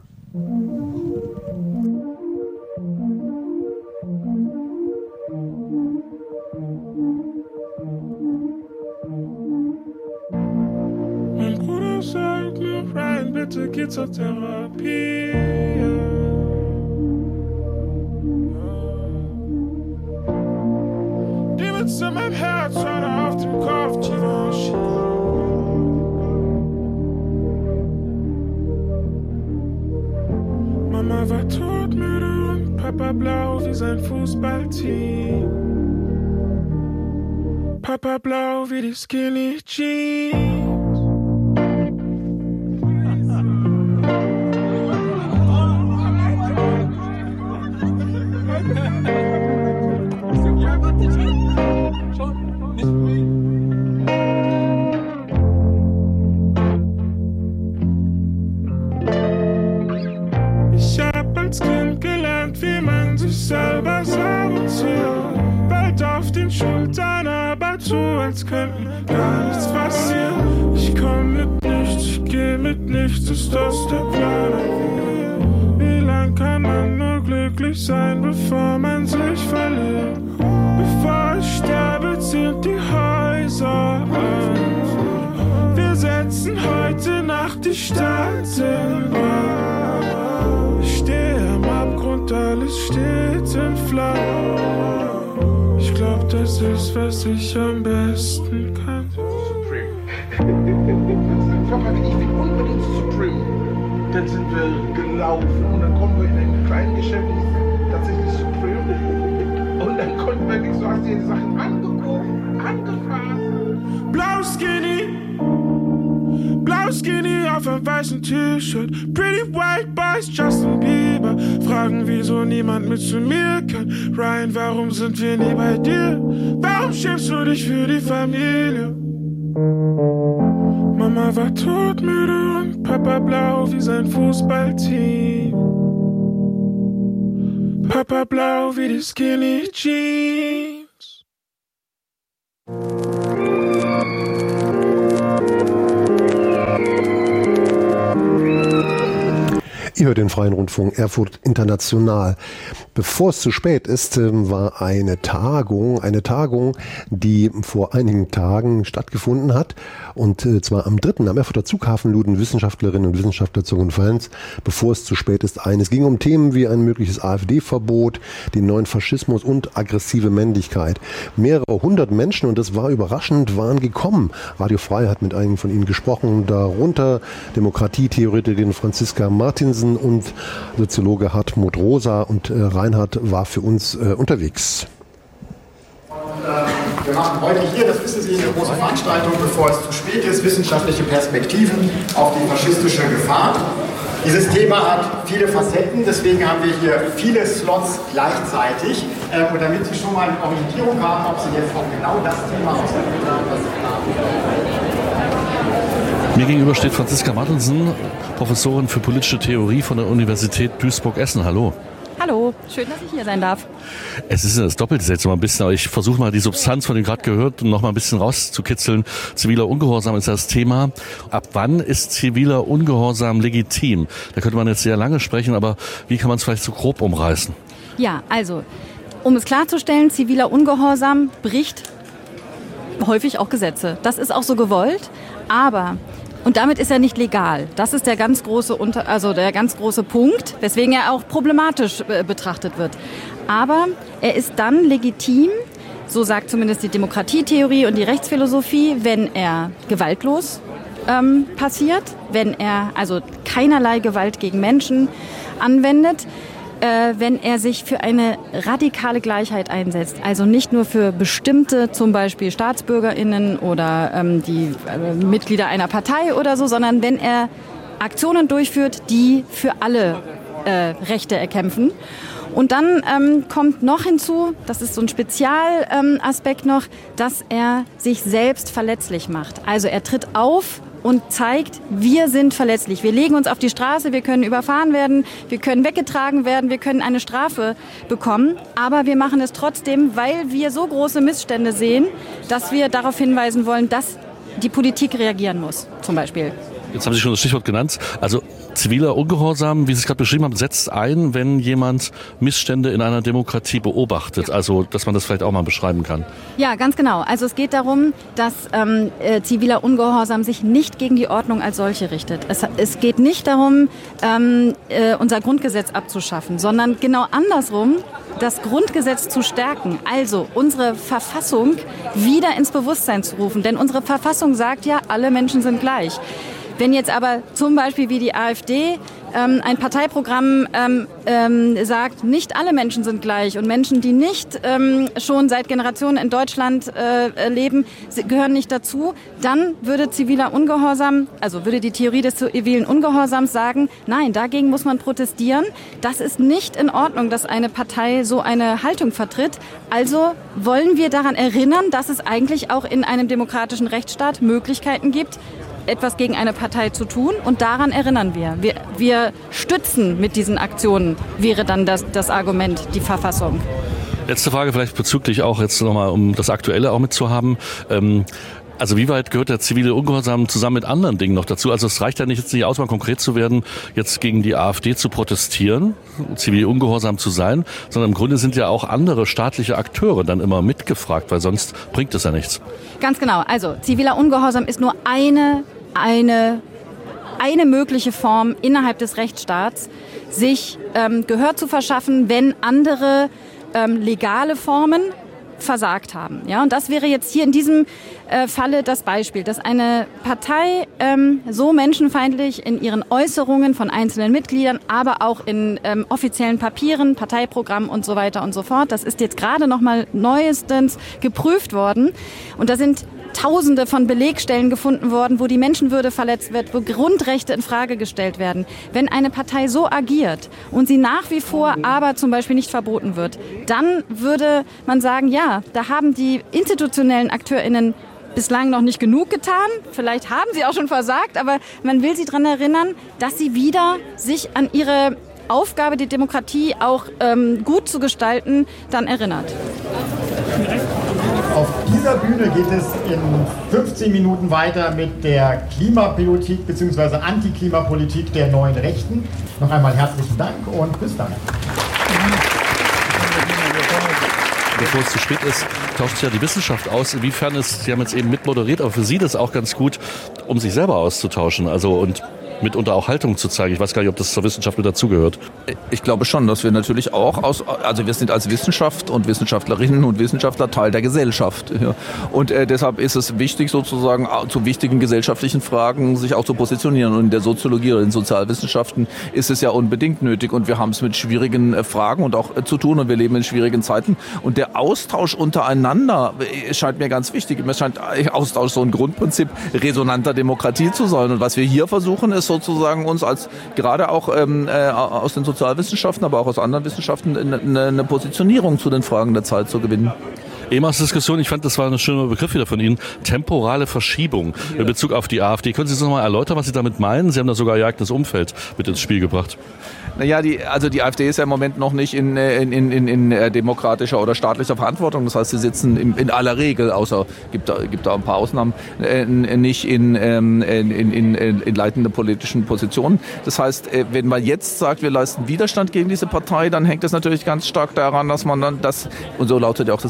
Mein Bruder sagt mir, Ryan, bitte geh zur Therapie. Die Witze in meinem Herz oder auf dem Kopf, Givenchy. Mama war todmüde und Papa blau wie sein Fußballteam. Papa blau wie die Skinny Jeans. Ich hab als Kind gelernt, wie man sich selber sabotiert. Bald auf den Schultern, aber tu, als könnten gar nichts passieren. Ich komm mit nichts, ich geh mit nichts, ist das der Plan? Wie lang kann man nur glücklich sein, bevor man sich verliert? Bevor ich sterbe, sind die Häuser an. Wir setzen heute Nacht die Stadt in Brand. Ich stehe am Abgrund, alles steht in Flammen. Ich glaub, das ist, was ich am besten kann. Supreme. Ich glaube, ich will unbedingt Supreme. Dann sind wir gelaufen und dann kommen wir in ein kleines Geschäft, tatsächlich Supreme. Und dann konnten wir nicht so, hast du dir die Sachen angeguckt, angefasst. Blau Skinny, Blau Skinny auf einem weißen T-Shirt. Pretty White Boys, Justin Bieber. Fragen, wieso niemand mit zu mir kann. Ryan, warum sind wir nie bei dir? Warum schämst du dich für die Familie? Mama war todmüde und Papa blau wie sein Fußballteam. Papa blau wie die Skinny Jeans. Ihr hört den Freien Rundfunk Erfurt International. Bevor es zu spät ist, war eine Tagung, eine Tagung, die vor einigen Tagen stattgefunden hat. Und zwar am dritten am Erfurter Zughafen luden Wissenschaftlerinnen und Wissenschaftler zur Konferenz, bevor es zu spät ist, ein. Es ging um Themen wie ein mögliches AfD-Verbot, den neuen Faschismus und aggressive Männlichkeit. Mehrere hundert Menschen, und das war überraschend, waren gekommen. Radio Frei hat mit einigen von ihnen gesprochen, darunter Demokratietheoretikerin Franziska Martinsen und Soziologe Hartmut Rosa, und äh, Reinhard war für uns äh, unterwegs. Und, äh, wir machen heute hier, das wissen Sie, eine große Veranstaltung, bevor es zu spät ist, wissenschaftliche Perspektiven auf die faschistische Gefahr. Dieses Thema hat viele Facetten, deswegen haben wir hier viele Slots gleichzeitig. Äh, und damit Sie schon mal eine Orientierung haben, ob Sie jetzt auch genau das Thema ausgeführt haben, was Sie haben. Mir gegenüber steht Franziska Martensen, Professorin für politische Theorie von der Universität Duisburg-Essen. Hallo. Hallo, schön, dass ich hier sein darf. Es ist das Doppelte jetzt mal ein bisschen, aber ich versuche mal die Substanz von dem gerade gehört noch mal ein bisschen rauszukitzeln. Ziviler Ungehorsam ist das Thema. Ab wann ist ziviler Ungehorsam legitim? Da könnte man jetzt sehr lange sprechen, aber wie kann man es vielleicht so grob umreißen? Ja, also, um es klarzustellen, ziviler Ungehorsam bricht häufig auch Gesetze. Das ist auch so gewollt, aber Und damit ist er nicht legal. Das ist der ganz große, Unter- also der ganz große Punkt, weswegen er auch problematisch äh, betrachtet wird. Aber er ist dann legitim, so sagt zumindest die Demokratietheorie und die Rechtsphilosophie, wenn er gewaltlos ähm, passiert, wenn er also keinerlei Gewalt gegen Menschen anwendet, äh, wenn er sich für eine radikale Gleichheit einsetzt. Also nicht nur für bestimmte, zum Beispiel StaatsbürgerInnen oder ähm, die äh, Mitglieder einer Partei oder so, sondern wenn er Aktionen durchführt, die für alle äh, Rechte erkämpfen. Und dann ähm, kommt noch hinzu, das ist so ein Spezialaspekt ähm, noch, dass er sich selbst verletzlich macht. Also er tritt auf und zeigt, wir sind verletzlich. Wir legen uns auf die Straße, wir können überfahren werden, wir können weggetragen werden, wir können eine Strafe bekommen. Aber wir machen es trotzdem, weil wir so große Missstände sehen, dass wir darauf hinweisen wollen, dass die Politik reagieren muss, zum Beispiel. Jetzt haben Sie schon das Stichwort genannt. Also ziviler Ungehorsam, wie Sie es gerade beschrieben haben, setzt ein, wenn jemand Missstände in einer Demokratie beobachtet. Also, dass man das vielleicht auch mal beschreiben kann. Ja, ganz genau. Also es geht darum, dass ähm, äh, ziviler Ungehorsam sich nicht gegen die Ordnung als solche richtet. Es, es geht nicht darum, ähm, äh, unser Grundgesetz abzuschaffen, sondern genau andersrum, das Grundgesetz zu stärken. Also unsere Verfassung wieder ins Bewusstsein zu rufen. Denn unsere Verfassung sagt ja, alle Menschen sind gleich. Wenn jetzt aber zum Beispiel wie die AfD ähm, ein Parteiprogramm ähm, ähm, sagt, nicht alle Menschen sind gleich und Menschen, die nicht ähm, schon seit Generationen in Deutschland äh, leben, gehören nicht dazu, dann würde ziviler Ungehorsam, also würde die Theorie des zivilen Ungehorsams sagen, nein, dagegen muss man protestieren. Das ist nicht in Ordnung, dass eine Partei so eine Haltung vertritt. Also wollen wir daran erinnern, dass es eigentlich auch in einem demokratischen Rechtsstaat Möglichkeiten gibt, etwas gegen eine Partei zu tun, und daran erinnern wir. Wir, wir stützen mit diesen Aktionen, wäre dann das, das Argument, die Verfassung. Letzte Frage vielleicht bezüglich auch jetzt nochmal, um das Aktuelle auch mitzuhaben. Ähm, also wie weit gehört der zivile Ungehorsam zusammen mit anderen Dingen noch dazu? Also es reicht ja nicht, jetzt nicht aus, mal konkret zu werden, jetzt gegen die AfD zu protestieren, zivil ungehorsam zu sein, sondern im Grunde sind ja auch andere staatliche Akteure dann immer mitgefragt, weil sonst bringt es ja nichts. Ganz genau. Also ziviler Ungehorsam ist nur eine, eine, eine mögliche Form innerhalb des Rechtsstaats, sich ähm, Gehör zu verschaffen, wenn andere ähm, legale Formen versagt haben. Ja, und das wäre jetzt hier in diesem äh, Falle das Beispiel, dass eine Partei ähm, so menschenfeindlich in ihren Äußerungen von einzelnen Mitgliedern, aber auch in ähm, offiziellen Papieren, Parteiprogrammen und so weiter und so fort, das ist jetzt gerade noch mal neuestens geprüft worden, und da sind Tausende von Belegstellen gefunden worden, wo die Menschenwürde verletzt wird, wo Grundrechte in Frage gestellt werden. Wenn eine Partei so agiert und sie nach wie vor aber zum Beispiel nicht verboten wird, dann würde man sagen, ja, da haben die institutionellen AkteurInnen bislang noch nicht genug getan. Vielleicht haben sie auch schon versagt, aber man will sie daran erinnern, dass sie wieder sich an ihre Aufgabe, die Demokratie auch ähm, gut zu gestalten, dann erinnert. Auf dieser Bühne geht es in fünfzehn Minuten weiter mit der Klimapolitik bzw. Antiklimapolitik der neuen Rechten. Noch einmal herzlichen Dank und bis dann. Bevor es zu spät ist, tauscht ja die Wissenschaft aus. Inwiefern ist, Sie haben jetzt eben mitmoderiert, aber für Sie das auch ganz gut, um sich selber auszutauschen, also und mitunter auch Haltung zu zeigen. Ich weiß gar nicht, ob das zur Wissenschaft mit dazugehört. Ich glaube schon, dass wir natürlich auch aus, also wir sind als Wissenschaft und Wissenschaftlerinnen und Wissenschaftler Teil der Gesellschaft. Ja. Und äh, deshalb ist es wichtig, sozusagen zu wichtigen gesellschaftlichen Fragen sich auch zu positionieren. Und in der Soziologie oder in Sozialwissenschaften ist es ja unbedingt nötig. Und wir haben es mit schwierigen äh, Fragen und auch äh, zu tun, und wir leben in schwierigen Zeiten. Und der Austausch untereinander äh, scheint mir ganz wichtig. Mir scheint äh, Austausch so ein Grundprinzip resonanter Demokratie zu sein. Und was wir hier versuchen, ist sozusagen uns als gerade auch ähm, äh, aus den Sozialwissenschaften, aber auch aus anderen Wissenschaften eine, eine Positionierung zu den Fragen der Zeit zu gewinnen. Ehemals Diskussion, ich fand, das war ein schöner Begriff wieder von Ihnen, temporale Verschiebung in Bezug auf die AfD. Können Sie das nochmal erläutern, was Sie damit meinen? Sie haben da sogar Ihr eigenes Umfeld mit ins Spiel gebracht. Naja, die, also die AfD ist ja im Moment noch nicht in, in, in, in, in demokratischer oder staatlicher Verantwortung. Das heißt, sie sitzen in, in aller Regel, außer gibt da, gibt da ein paar Ausnahmen, äh, nicht in, ähm, in, in, in, in leitende politischen Positionen. Das heißt, äh, wenn man jetzt sagt, wir leisten Widerstand gegen diese Partei, dann hängt das natürlich ganz stark daran, dass man dann das, und so lautet ja auch das Motto hier,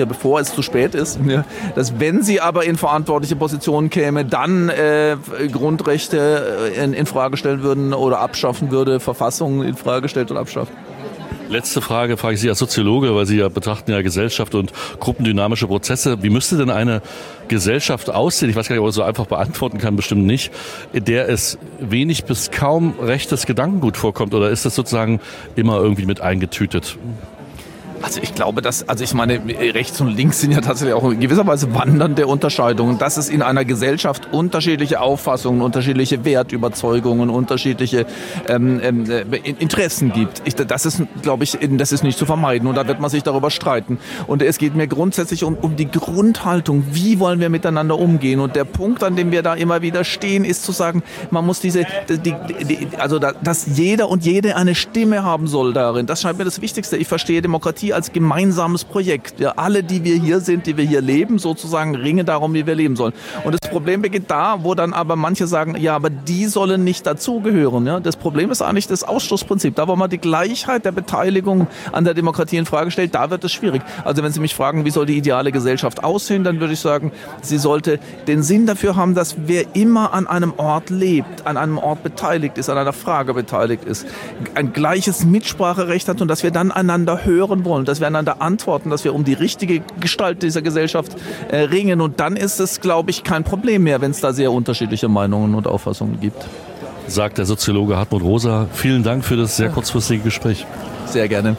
bevor es zu spät ist, ja, dass wenn sie aber in verantwortliche Positionen käme, dann äh, Grundrechte in, in Frage stellen würden oder abschaffen würde, Verfassungen in Frage stellt und abschafft. Letzte Frage frage ich Sie als Soziologe, weil Sie ja betrachten ja Gesellschaft und gruppendynamische Prozesse. Wie müsste denn eine Gesellschaft aussehen? Ich weiß gar nicht, ob man so einfach beantworten kann, bestimmt nicht, in der es wenig bis kaum rechtes Gedankengut vorkommt, oder ist das sozusagen immer irgendwie mit eingetütet? Also ich glaube, dass, also ich meine, rechts und links sind ja tatsächlich auch in gewisser Weise wandernde Unterscheidungen. Dass es in einer Gesellschaft unterschiedliche Auffassungen, unterschiedliche Wertüberzeugungen, unterschiedliche ähm, ähm, Interessen gibt. Ich, das ist, glaube ich, das ist nicht zu vermeiden und da wird man sich darüber streiten. Und es geht mir grundsätzlich um, um die Grundhaltung. Wie wollen wir miteinander umgehen? Und der Punkt, an dem wir da immer wieder stehen, ist zu sagen, man muss diese, die, die, also dass jeder und jede eine Stimme haben soll darin. Das scheint mir das Wichtigste. Ich verstehe Demokratie als gemeinsames Projekt. Ja, alle, die wir hier sind, die wir hier leben, sozusagen ringen darum, wie wir leben sollen. Und das Problem beginnt da, wo dann aber manche sagen, ja, aber die sollen nicht dazugehören. Ja, das Problem ist eigentlich das Ausschlussprinzip. Da, wo man die Gleichheit der Beteiligung an der Demokratie in Frage stellt, da wird es schwierig. Also wenn Sie mich fragen, wie soll die ideale Gesellschaft aussehen, dann würde ich sagen, sie sollte den Sinn dafür haben, dass wer immer an einem Ort lebt, an einem Ort beteiligt ist, an einer Frage beteiligt ist, ein gleiches Mitspracherecht hat und dass wir dann einander hören wollen, dass wir einander antworten, dass wir um die richtige Gestalt dieser Gesellschaft äh, ringen. Und dann ist es, glaube ich, kein Problem mehr, wenn es da sehr unterschiedliche Meinungen und Auffassungen gibt. Sagt der Soziologe Hartmut Rosa. Vielen Dank für das sehr kurzfristige Gespräch. Sehr gerne.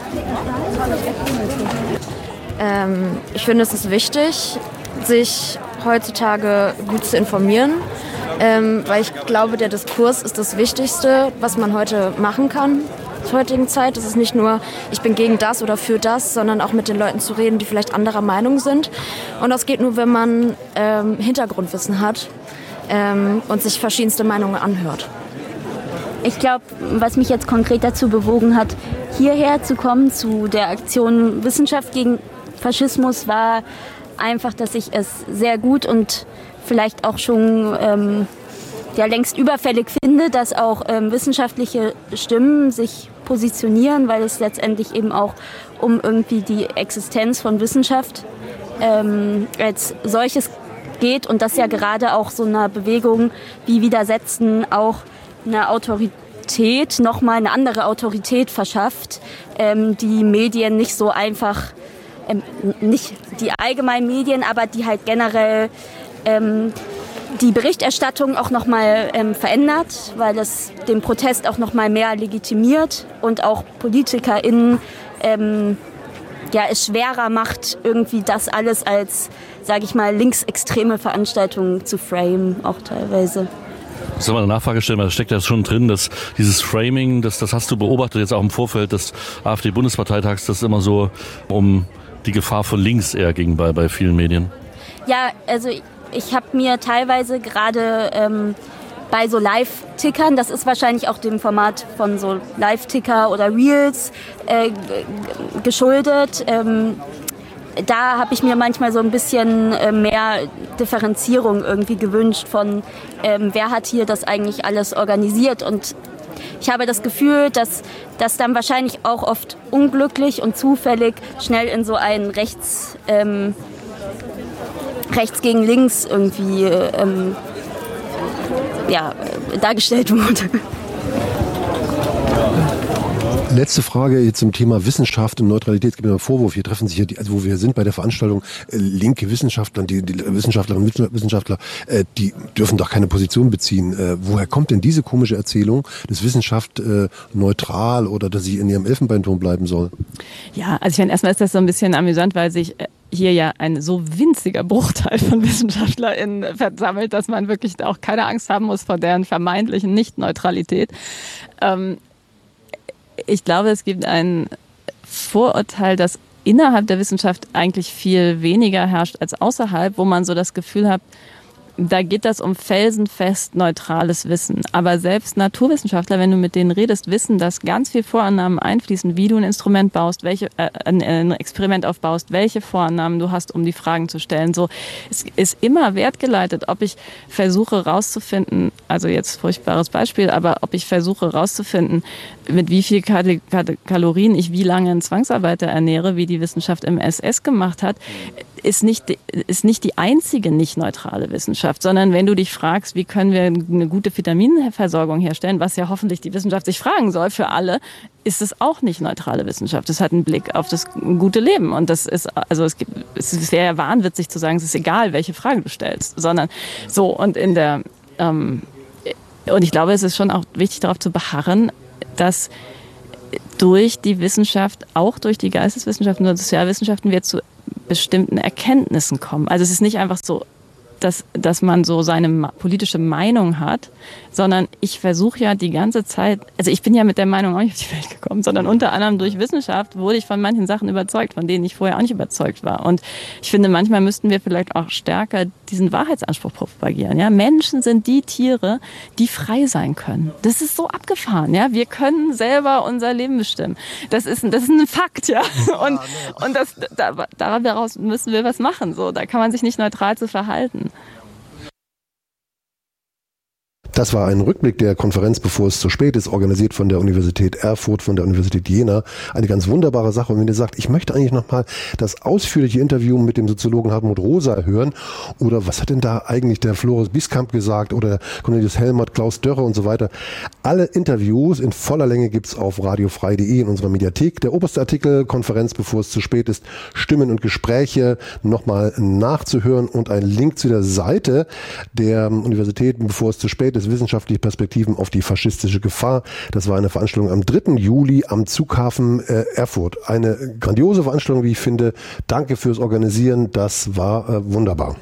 Ähm, ich finde, es ist wichtig, sich heutzutage gut zu informieren, ähm, weil ich glaube, der Diskurs ist das Wichtigste, was man heute machen kann. Zur heutigen Zeit ist es nicht nur, ich bin gegen das oder für das, sondern auch mit den Leuten zu reden, die vielleicht anderer Meinung sind. Und das geht nur, wenn man ähm, Hintergrundwissen hat ähm, und sich verschiedenste Meinungen anhört. Ich glaube, was mich jetzt konkret dazu bewogen hat, hierher zu kommen, zu der Aktion Wissenschaft gegen Faschismus, war einfach, dass ich es sehr gut und vielleicht auch schon ähm, ja, längst überfällig finde, dass auch ähm, wissenschaftliche Stimmen sich positionieren, weil es letztendlich eben auch um irgendwie die Existenz von Wissenschaft ähm, als solches geht und das ja gerade auch so einer Bewegung wie Widersetzen auch eine Autorität, nochmal eine andere Autorität verschafft, ähm, die Medien nicht so einfach, ähm, nicht die allgemeinen Medien, aber die halt generell ähm, die Berichterstattung auch nochmal ähm, verändert, weil es den Protest auch nochmal mehr legitimiert und auch PolitikerInnen ähm, ja, es schwerer macht, irgendwie das alles als, sage ich mal, linksextreme Veranstaltungen zu framen, auch teilweise. Ich soll mal eine Nachfrage stellen, weil da steckt ja schon drin, dass dieses Framing, das, das hast du beobachtet, jetzt auch im Vorfeld des AfD-Bundesparteitags, das immer so um die Gefahr von links eher ging bei, bei vielen Medien. Ja, also ich habe mir teilweise gerade ähm, bei so Live-Tickern, das ist wahrscheinlich auch dem Format von so Live-Ticker oder Reels äh, geschuldet, ähm, da habe ich mir manchmal so ein bisschen äh, mehr Differenzierung irgendwie gewünscht von, ähm, wer hat hier das eigentlich alles organisiert. Und ich habe das Gefühl, dass das dann wahrscheinlich auch oft unglücklich und zufällig schnell in so einen Rechts, ähm, rechts gegen links irgendwie ähm, ja, dargestellt wurde. Letzte Frage jetzt zum Thema Wissenschaft und Neutralität. Es gibt einen Vorwurf, hier treffen sich hier, die, also wo wir sind bei der Veranstaltung, äh, linke Wissenschaftler, die, die Wissenschaftlerinnen und Wissenschaftler, äh, die dürfen doch keine Position beziehen. Äh, woher kommt denn diese komische Erzählung, dass Wissenschaft äh, neutral oder dass sie in ihrem Elfenbeinturm bleiben soll? Ja, also ich meine, erstmal ist das so ein bisschen amüsant, weil sich hier ja ein so winziger Bruchteil von WissenschaftlerInnen versammelt, dass man wirklich auch keine Angst haben muss vor deren vermeintlichen Nicht-Neutralität. Ähm, Ich glaube, es gibt ein Vorurteil, das innerhalb der Wissenschaft eigentlich viel weniger herrscht als außerhalb, wo man so das Gefühl hat, da geht das um felsenfest neutrales Wissen. Aber selbst Naturwissenschaftler, wenn du mit denen redest, wissen, dass ganz viel Vorannahmen einfließen, wie du ein Instrument baust, welche, äh, ein, ein Experiment aufbaust, welche Vorannahmen du hast, um die Fragen zu stellen. So, es ist immer wertgeleitet, ob ich versuche rauszufinden, also jetzt furchtbares Beispiel, aber ob ich versuche rauszufinden, mit wie viel Kal- Kal- Kalorien ich wie lange einen Zwangsarbeiter ernähre, wie die Wissenschaft im S S gemacht hat, ist nicht, ist nicht die einzige nicht neutrale Wissenschaft, sondern wenn du dich fragst, wie können wir eine gute Vitaminversorgung herstellen, was ja hoffentlich die Wissenschaft sich fragen soll für alle, ist es auch nicht neutrale Wissenschaft. Es hat einen Blick auf das gute Leben und das ist, also es gibt, es wäre ja wahnwitzig zu sagen, es ist egal, welche Frage du stellst, sondern so und in der, ähm, und ich glaube, es ist schon auch wichtig darauf zu beharren, dass durch die Wissenschaft, auch durch die Geisteswissenschaften und Sozialwissenschaften wir zu bestimmten Erkenntnissen kommen. Also es ist nicht einfach so, dass, dass man so seine ma- politische Meinung hat, sondern ich versuche ja die ganze Zeit, also ich bin ja mit der Meinung auch nicht auf die Welt gekommen, sondern unter anderem durch Wissenschaft wurde ich von manchen Sachen überzeugt, von denen ich vorher auch nicht überzeugt war. Und ich finde, manchmal müssten wir vielleicht auch stärker diesen Wahrheitsanspruch propagieren. Ja? Menschen sind die Tiere, die frei sein können. Das ist so abgefahren. Ja? Wir können selber unser Leben bestimmen. Das ist, das ist ein Fakt. Ja? Und, und das, da, daraus müssen wir was machen. So, da kann man sich nicht neutral zu verhalten. Das war ein Rückblick der Konferenz, bevor es zu spät ist, organisiert von der Universität Erfurt, von der Universität Jena. Eine ganz wunderbare Sache. Und wenn ihr sagt, ich möchte eigentlich nochmal das ausführliche Interview mit dem Soziologen Hartmut Rosa hören, oder was hat denn da eigentlich der Floris Bieskamp gesagt, oder Cornelius Helmert, Klaus Dörre und so weiter. Alle Interviews in voller Länge gibt's auf radiofrei punkt de in unserer Mediathek. Der oberste Artikel, Konferenz, bevor es zu spät ist, Stimmen und Gespräche, nochmal nachzuhören und ein Link zu der Seite der Universität, bevor es zu spät ist, wissenschaftliche Perspektiven auf die faschistische Gefahr. Das war eine Veranstaltung am dritten Juli am Zughafen äh, Erfurt. Eine grandiose Veranstaltung, wie ich finde. Danke fürs Organisieren. Das war äh, wunderbar.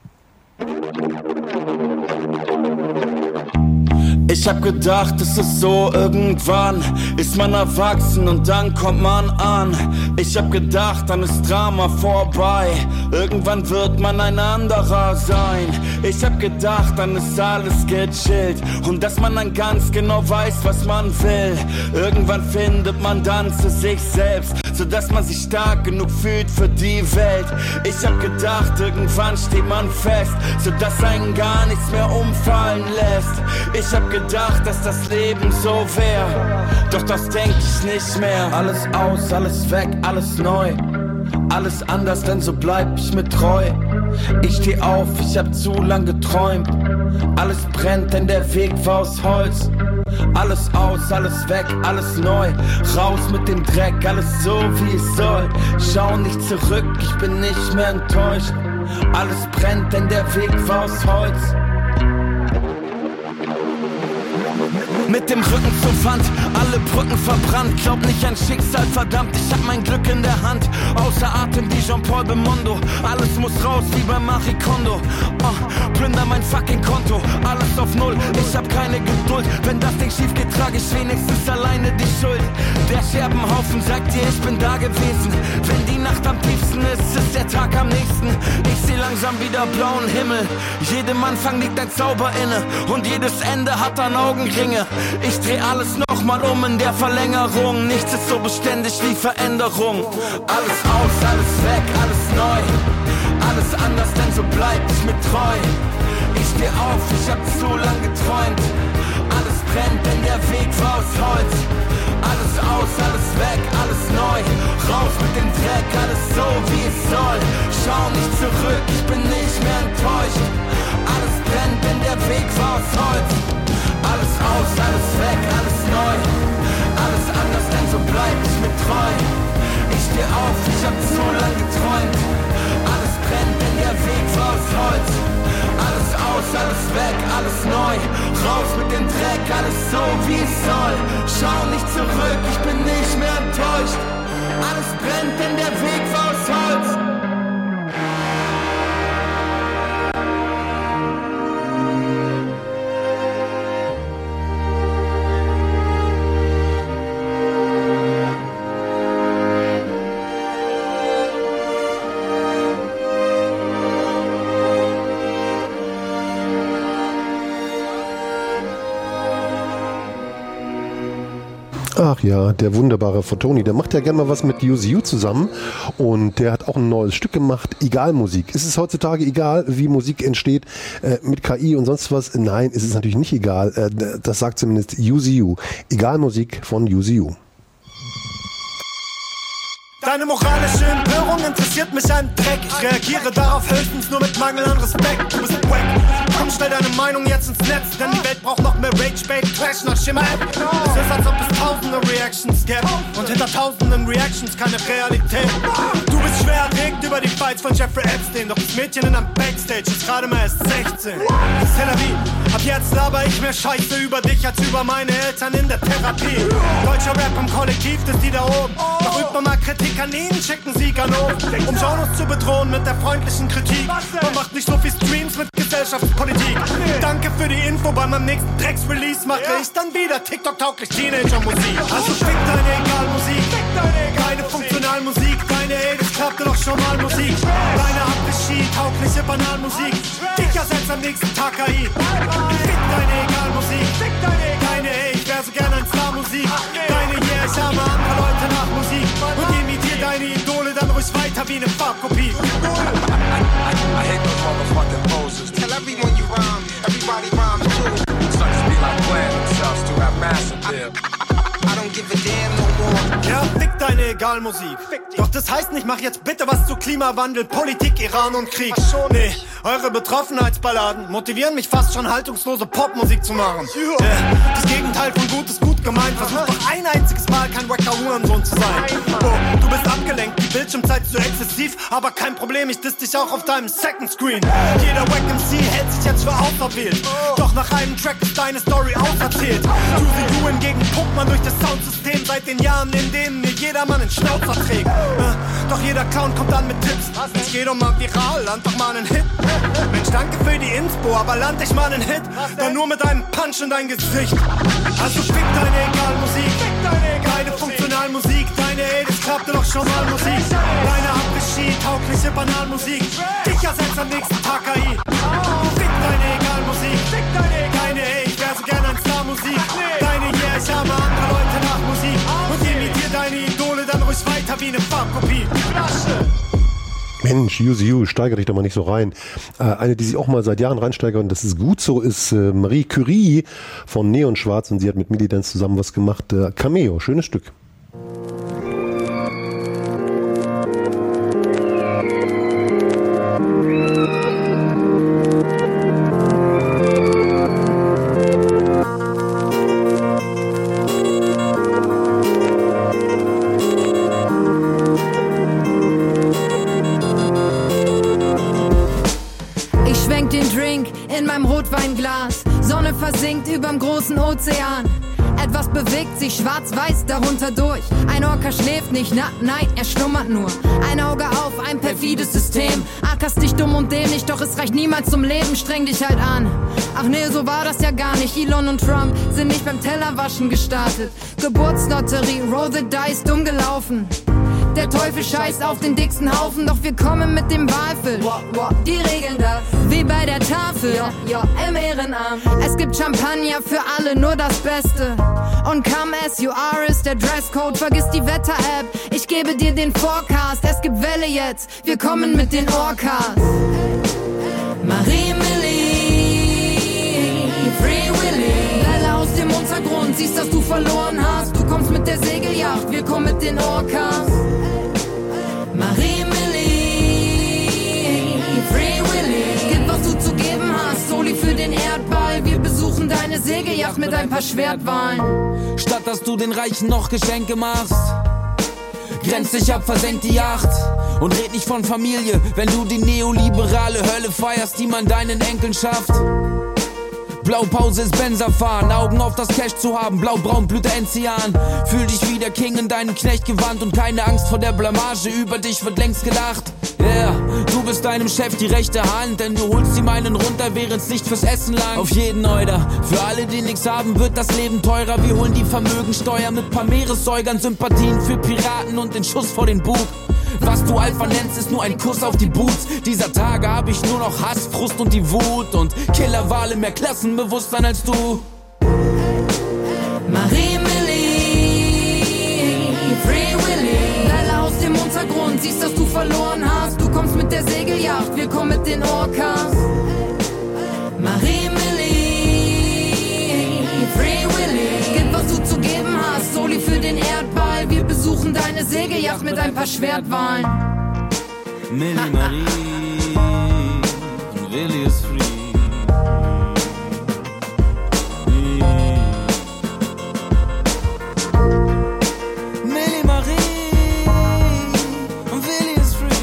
Ich hab gedacht, es ist so, irgendwann ist man erwachsen und dann kommt man an. Ich hab gedacht, dann ist Drama vorbei, irgendwann wird man ein anderer sein. Ich hab gedacht, dann ist alles gechillt und dass man dann ganz genau weiß, was man will. Irgendwann findet man dann zu sich selbst, sodass man sich stark genug fühlt für die Welt. Ich hab gedacht, irgendwann steht man fest, sodass einen gar nichts mehr umfallen lässt. Ich hab gedacht, dass das Leben so wär, doch das denk ich nicht mehr. Alles aus, alles weg, alles neu, alles anders, denn so bleib ich mir treu. Ich steh auf, ich hab zu lang geträumt. Alles brennt, denn der Weg war aus Holz. Alles aus, alles weg, alles neu. Raus mit dem Dreck, alles so wie es soll. Schau nicht zurück, ich bin nicht mehr enttäuscht. Alles brennt, denn der Weg war aus Holz. Mit dem Rücken zur Wand, alle Brücken verbrannt. Glaub nicht an Schicksal, verdammt, ich hab mein Glück in der Hand. Außer Atem wie Jean-Paul Belmondo. Alles muss raus wie bei Marie Kondo. Oh, plünder mein fucking Konto, alles auf Null. Ich hab keine Geduld, wenn das Ding schief geht, trage ich wenigstens alleine die Schuld. Der Scherbenhaufen sagt dir, ich bin da gewesen. Wenn die Nacht am tiefsten ist, ist der Tag am nächsten. Ich seh langsam wieder blauen Himmel. Jedem Anfang liegt ein Zauber inne und jedes Ende hat dann Augenringe. Ich dreh alles nochmal um in der Verlängerung. Nichts ist so beständig wie Veränderung. Alles aus, alles weg, alles neu. Alles anders, denn so bleib ich mir treu. Ich steh auf, ich hab zu lang geträumt. Alles brennt, denn der Weg war aus Holz. Alles aus, alles weg, alles neu. Raus mit dem Dreck, alles so wie es soll. Schau nicht zurück, ich bin nicht mehr enttäuscht. Alles brennt, denn der Weg war aus Holz. Alles aus, alles weg, alles neu. Alles anders, denn so bleib ich mir treu. Ich steh auf, ich hab zu lang geträumt. Alles brennt, denn der Weg war aus Holz. Alles aus, alles weg, alles neu. Raus mit dem Dreck, alles so wie es soll. Schau nicht zurück, ich bin nicht mehr enttäuscht. Alles brennt, denn der Weg war aus Holz. Ach ja, der wunderbare Fotoni, der macht ja gerne mal was mit U S U zusammen und der hat auch ein neues Stück gemacht, Egal-Musik. Ist es heutzutage egal, wie Musik entsteht äh, mit K I und sonst was? Nein, ist es natürlich nicht egal. Äh, das sagt zumindest U S U. Egal-Musik von U S U. Deine moralische Empörung interessiert mich ein Dreck. Ich reagiere darauf höchstens nur mit Mangel an Respekt. Du bist wack. Komm, stell deine Meinung jetzt ins Netz, denn die Welt braucht noch mehr Rage-Bait, Trash nach Schimmer-App. Es ist, als ob es tausende Reactions gäbe und hinter tausenden Reactions keine Realität. Du bist schwer erregt über die Fights von Jeffrey Epstein, doch das Mädchen in einem Backstage ist gerade mal erst sechzehn. Das ist Tel Aviv. Ab jetzt laber ich mehr Scheiße über dich als über meine Eltern in der Therapie. Deutscher Rap im Kollektiv, das die da oben. Doch übt man mal Kritik an ihnen, schicken sie Ganoven, um Genres zu bedrohen mit der freundlichen Kritik. Man macht nicht so viel Streams mit Gesellschaftspolitik. Danke für die Info, bei meinem nächsten Drecks-Release mache ich dann wieder TikTok-tauglich Teenager-Musik. Also fick deine Egal-Musik, keine Funktionalmusik, deine ey, das klappte doch schon mal Musik. Deine Après-Ski-taugliche Banalmusik, dicker als am nächsten Tag K I. Fick deine Egal-Musik, deine ey, ich wär so gern ein Star-Musik. Deine yeah, ich habe andere Leute nach Musik und imitier deine Idole dann ruhig weiter wie eine Farbkopie. I hate those motherfucking poses. Tell everyone you rhyme, everybody rhymes too. Sucks be like playing themselves to have massive dip. I don't give a damn no more. Ja, fick deine Egal-Musik. Doch das heißt nicht, mach jetzt bitte was zu Klimawandel, Politik, Iran und Krieg. Nee, eure Betroffenheitsballaden motivieren mich fast schon haltungslose Popmusik zu machen. Yeah. Das Gegenteil von gut ist gut gemeint. Versuch doch ein einziges Mal kein wacker Hurensohn zu sein. Oh, du bist abgelenkt, die Bildschirmzeit ist zu exzessiv, aber kein Problem, ich diss dich auch auf deinem Second Screen. Jeder Wack M C hält sich jetzt für auserwählt, doch nach einem Track ist deine Story auserzählt. Du sie du hingegen pumpt man durch das Soundsystem seit den Jahren, in denen mir jedermann einen Schnauzer trägt. Doch jeder Clown kommt dann mit Tipps. Ich geh doch mal viral, land doch mal einen Hit. Mensch, danke für die Inspo, aber land ich mal einen Hit, dann nur mit einem Punch in dein Gesicht. Also fick deine Egal-Musik, keine Funktionalmusik, deine ey, das klappte doch schon mal Musik. Deine Après-Ski-taugliche Banalmusik, dicker als am nächsten Tag K I. Fick deine Egal-Musik, deine ey, ich wär so gern ein Star-Musik. Deine yeah, ich habe andere Leute nach Musik und imitier deine Idole dann ruhig weiter wie eine Farbkopie. Mensch, U S U, steigere dich doch mal nicht so rein. Äh, eine, die sich auch mal seit Jahren reinsteigert, und das ist gut so, ist äh, Marie Curie von Neon Schwarz und sie hat mit Milidance zusammen was gemacht. Äh, Cameo, schönes Stück. Rotweinglas, Sonne versinkt überm großen Ozean. Etwas bewegt sich schwarz-weiß darunter durch. Ein Orca schläft nicht, na, nein, er schlummert nur. Ein Auge auf, ein perfides System. Ackerst dich dumm und dämlich, doch es reicht niemals zum Leben. Streng dich halt an. Ach nee, so war das ja gar nicht. Elon und Trump sind nicht beim Tellerwaschen gestartet. Geburtslotterie, roll the dice, dumm gelaufen. Der Teufel scheißt auf den dicksten Haufen, doch wir kommen mit dem Walfisch. Die regeln das, wie bei der Tafel, ja, ja, im Ehrenamt. Es gibt Champagner für alle, nur das Beste. Und come as you are ist der Dresscode, vergiss die Wetter-App, ich gebe dir den Forecast. Es gibt Welle jetzt, wir kommen mit den Orcas. Marie-Millie, Free Willy. Welle aus dem Untergrund, siehst, dass du verloren hast. Du kommst mit der Segelyacht, wir kommen mit den Orcas. Marie-Millie, Free Willy. Gib, was du zu geben hast, Soli für den Erdball. Wir besuchen deine Segelyacht mit ein paar Schwertwahlen. Statt dass du den Reichen noch Geschenke machst, grenz dich ab, versenk die Yacht. Und red nicht von Familie, wenn du die neoliberale Hölle feierst, die man deinen Enkeln schafft. Blaupause ist Benzafahren, Augen auf das Cash zu haben, blau-braun blüht der Enzian. Fühl dich wie der King in deinem Knechtgewand und keine Angst vor der Blamage, über dich wird längst gelacht. Yeah, du bist deinem Chef die rechte Hand, denn du holst ihm einen runter, während's nicht fürs Essen lang. Auf jeden Euder, für alle, die nix haben, wird das Leben teurer. Wir holen die Vermögensteuer mit paar Meeressäugern, Sympathien für Piraten und den Schuss vor den Bug. Was du Alpha nennst, ist nur ein Kuss auf die Boots. Dieser Tage hab ich nur noch Hass, Frust und die Wut und Killerwale, mehr Klassenbewusstsein als du. Marie-Millie, aus dem Untergrund, siehst, dass du verloren hast. Du kommst mit der Segelyacht, wir kommen mit den Orcas. Marie Milli, Free Willy, gib was du zu geben hast, Soli für den Erdball. Wir besuchen deine Segelyacht mit ein paar Schwertwahlen. Milli Marie und Willi ist free. Milli Marie und Willi ist free.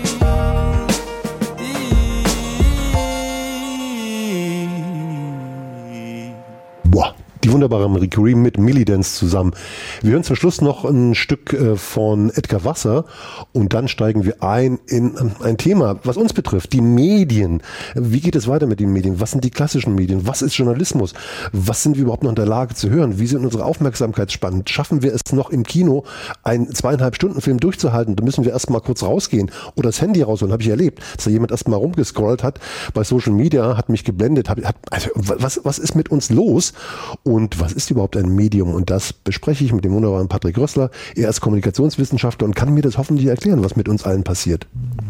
Boah, die wunderbare Marie Curie mit Milli Dance zusammen. Wir hören zum Schluss noch ein Stück äh, von Edgar Wasser und dann steigen wir ein in ähm, ein Thema, was uns betrifft, die Medien. Wie geht es weiter mit den Medien? Was sind die klassischen Medien? Was ist Journalismus? Was sind wir überhaupt noch in der Lage zu hören? Wie sind unsere Aufmerksamkeitsspannen? Schaffen wir es noch im Kino, einen zweieinhalb Stunden Film durchzuhalten? Da müssen wir erst mal kurz rausgehen oder das Handy rausholen. Habe ich erlebt, dass da jemand erst mal rumgescrollt hat bei Social Media, hat mich geblendet. Hat, hat, also, was, was ist mit uns los? Und was ist überhaupt ein Medium? Und das bespreche ich mit dem wunderbaren Patrick Rössler. Er ist Kommunikationswissenschaftler und kann mir das hoffentlich erklären, was mit uns allen passiert.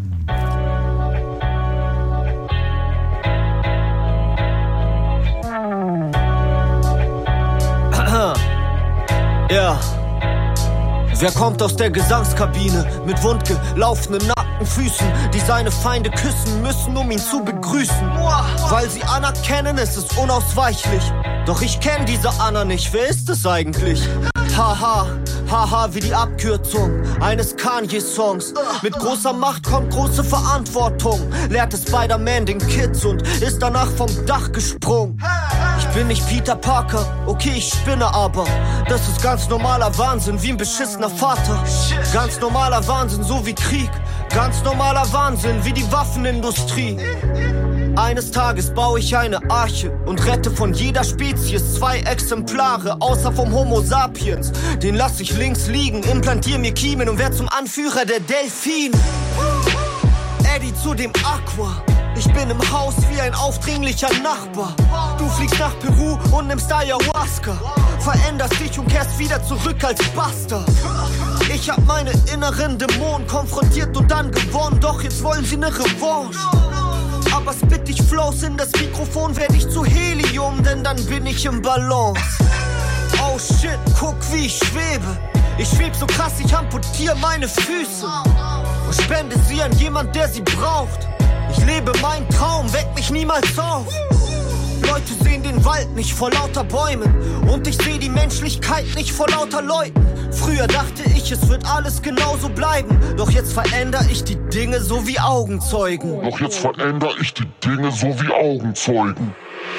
Ja. Wer kommt aus der Gesangskabine mit wundgelaufenen nackten Füßen, die seine Feinde küssen müssen, um ihn zu begrüßen? Weil sie anerkennen, es ist unausweichlich. Doch ich kenn diese Anna nicht, wer ist es eigentlich? Haha, haha wie die Abkürzung eines Kanye-Songs. Mit großer Macht kommt große Verantwortung, lehrt Spider-Man den Kids und ist danach vom Dach gesprungen. Ich bin nicht Peter Parker, okay ich spinne aber das ist ganz normaler Wahnsinn, wie ein beschissener Vater. Ganz normaler Wahnsinn, so wie Krieg. Ganz normaler Wahnsinn, wie die Waffenindustrie. Eines Tages baue ich eine Arche und rette von jeder Spezies zwei Exemplare, außer vom Homo sapiens. Den lass ich links liegen, implantier mir Kiemen und werd zum Anführer der Delfin. Eddie zu dem Aqua. Ich bin im Haus wie ein aufdringlicher Nachbar. Du fliegst nach Peru und nimmst Ayahuasca. Veränderst dich und kehrst wieder zurück als Bastard. Ich hab meine inneren Dämonen konfrontiert und dann gewonnen. Doch jetzt wollen sie ne Revanche. Aber spit ich Flows in das Mikrofon, werd ich zu Helium, denn dann bin ich im Balance. Oh shit, guck wie ich schwebe. Ich schweb so krass, ich amputiere meine Füße und spende sie an jemand, der sie braucht. Ich lebe meinen Traum, weck mich niemals auf. Leute sehen den Wald nicht vor lauter Bäumen und ich seh die Menschlichkeit nicht vor lauter Leuten. Früher dachte ich, es wird alles genauso bleiben, doch jetzt verändere ich die Dinge so wie Augenzeugen. Doch jetzt verändere ich die Dinge so wie Augenzeugen.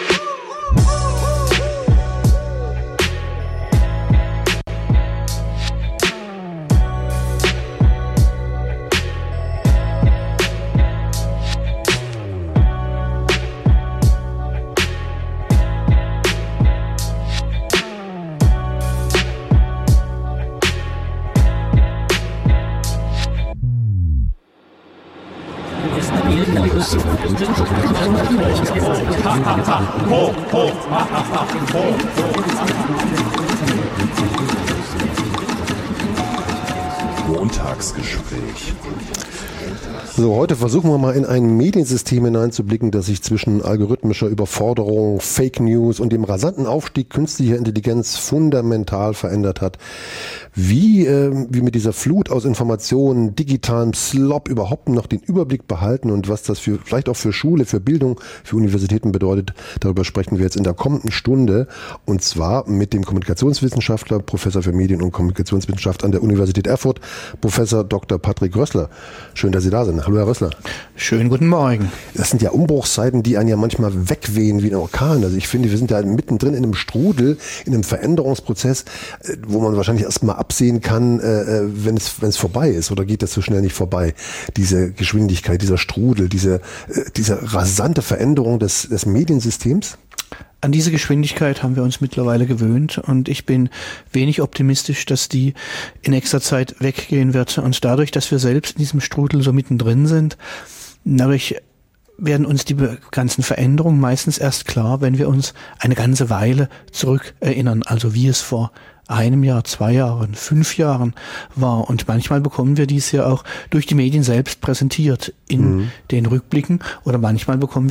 Montagsgespräch. So, heute versuchen wir mal in ein Mediensystem hineinzublicken, das sich zwischen algorithmischer Überforderung, Fake News und dem rasanten Aufstieg künstlicher Intelligenz fundamental verändert hat. Wie äh, wir mit dieser Flut aus Informationen, digitalem Slop überhaupt noch den Überblick behalten und was das für vielleicht auch für Schule, für Bildung, für Universitäten bedeutet, darüber sprechen wir jetzt in der kommenden Stunde und zwar mit dem Kommunikationswissenschaftler, Professor für Medien- und Kommunikationswissenschaft an der Universität Erfurt, Professor Doktor Patrick Rössler. Schön, dass Sie da sind. Hallo Herr Rössler. Schönen guten Morgen. Das sind ja Umbruchszeiten, die einen ja manchmal wegwehen wie ein Orkan. Also ich finde, wir sind ja mittendrin in einem Strudel, in einem Veränderungsprozess, wo man wahrscheinlich erst mal absehen kann, wenn es, wenn es vorbei ist. Oder geht das so schnell nicht vorbei? Diese Geschwindigkeit, dieser Strudel, diese, diese rasante Veränderung des, des Mediensystems? An diese Geschwindigkeit haben wir uns mittlerweile gewöhnt und ich bin wenig optimistisch, dass die in nächster Zeit weggehen wird. Und dadurch, dass wir selbst in diesem Strudel so mittendrin sind, dadurch werden uns die ganzen Veränderungen meistens erst klar, wenn wir uns eine ganze Weile zurück erinnern, also wie es vor einem Jahr, zwei Jahren, fünf Jahren war. Und manchmal bekommen wir dies ja auch durch die Medien selbst präsentiert in mhm. den Rückblicken oder manchmal bekommen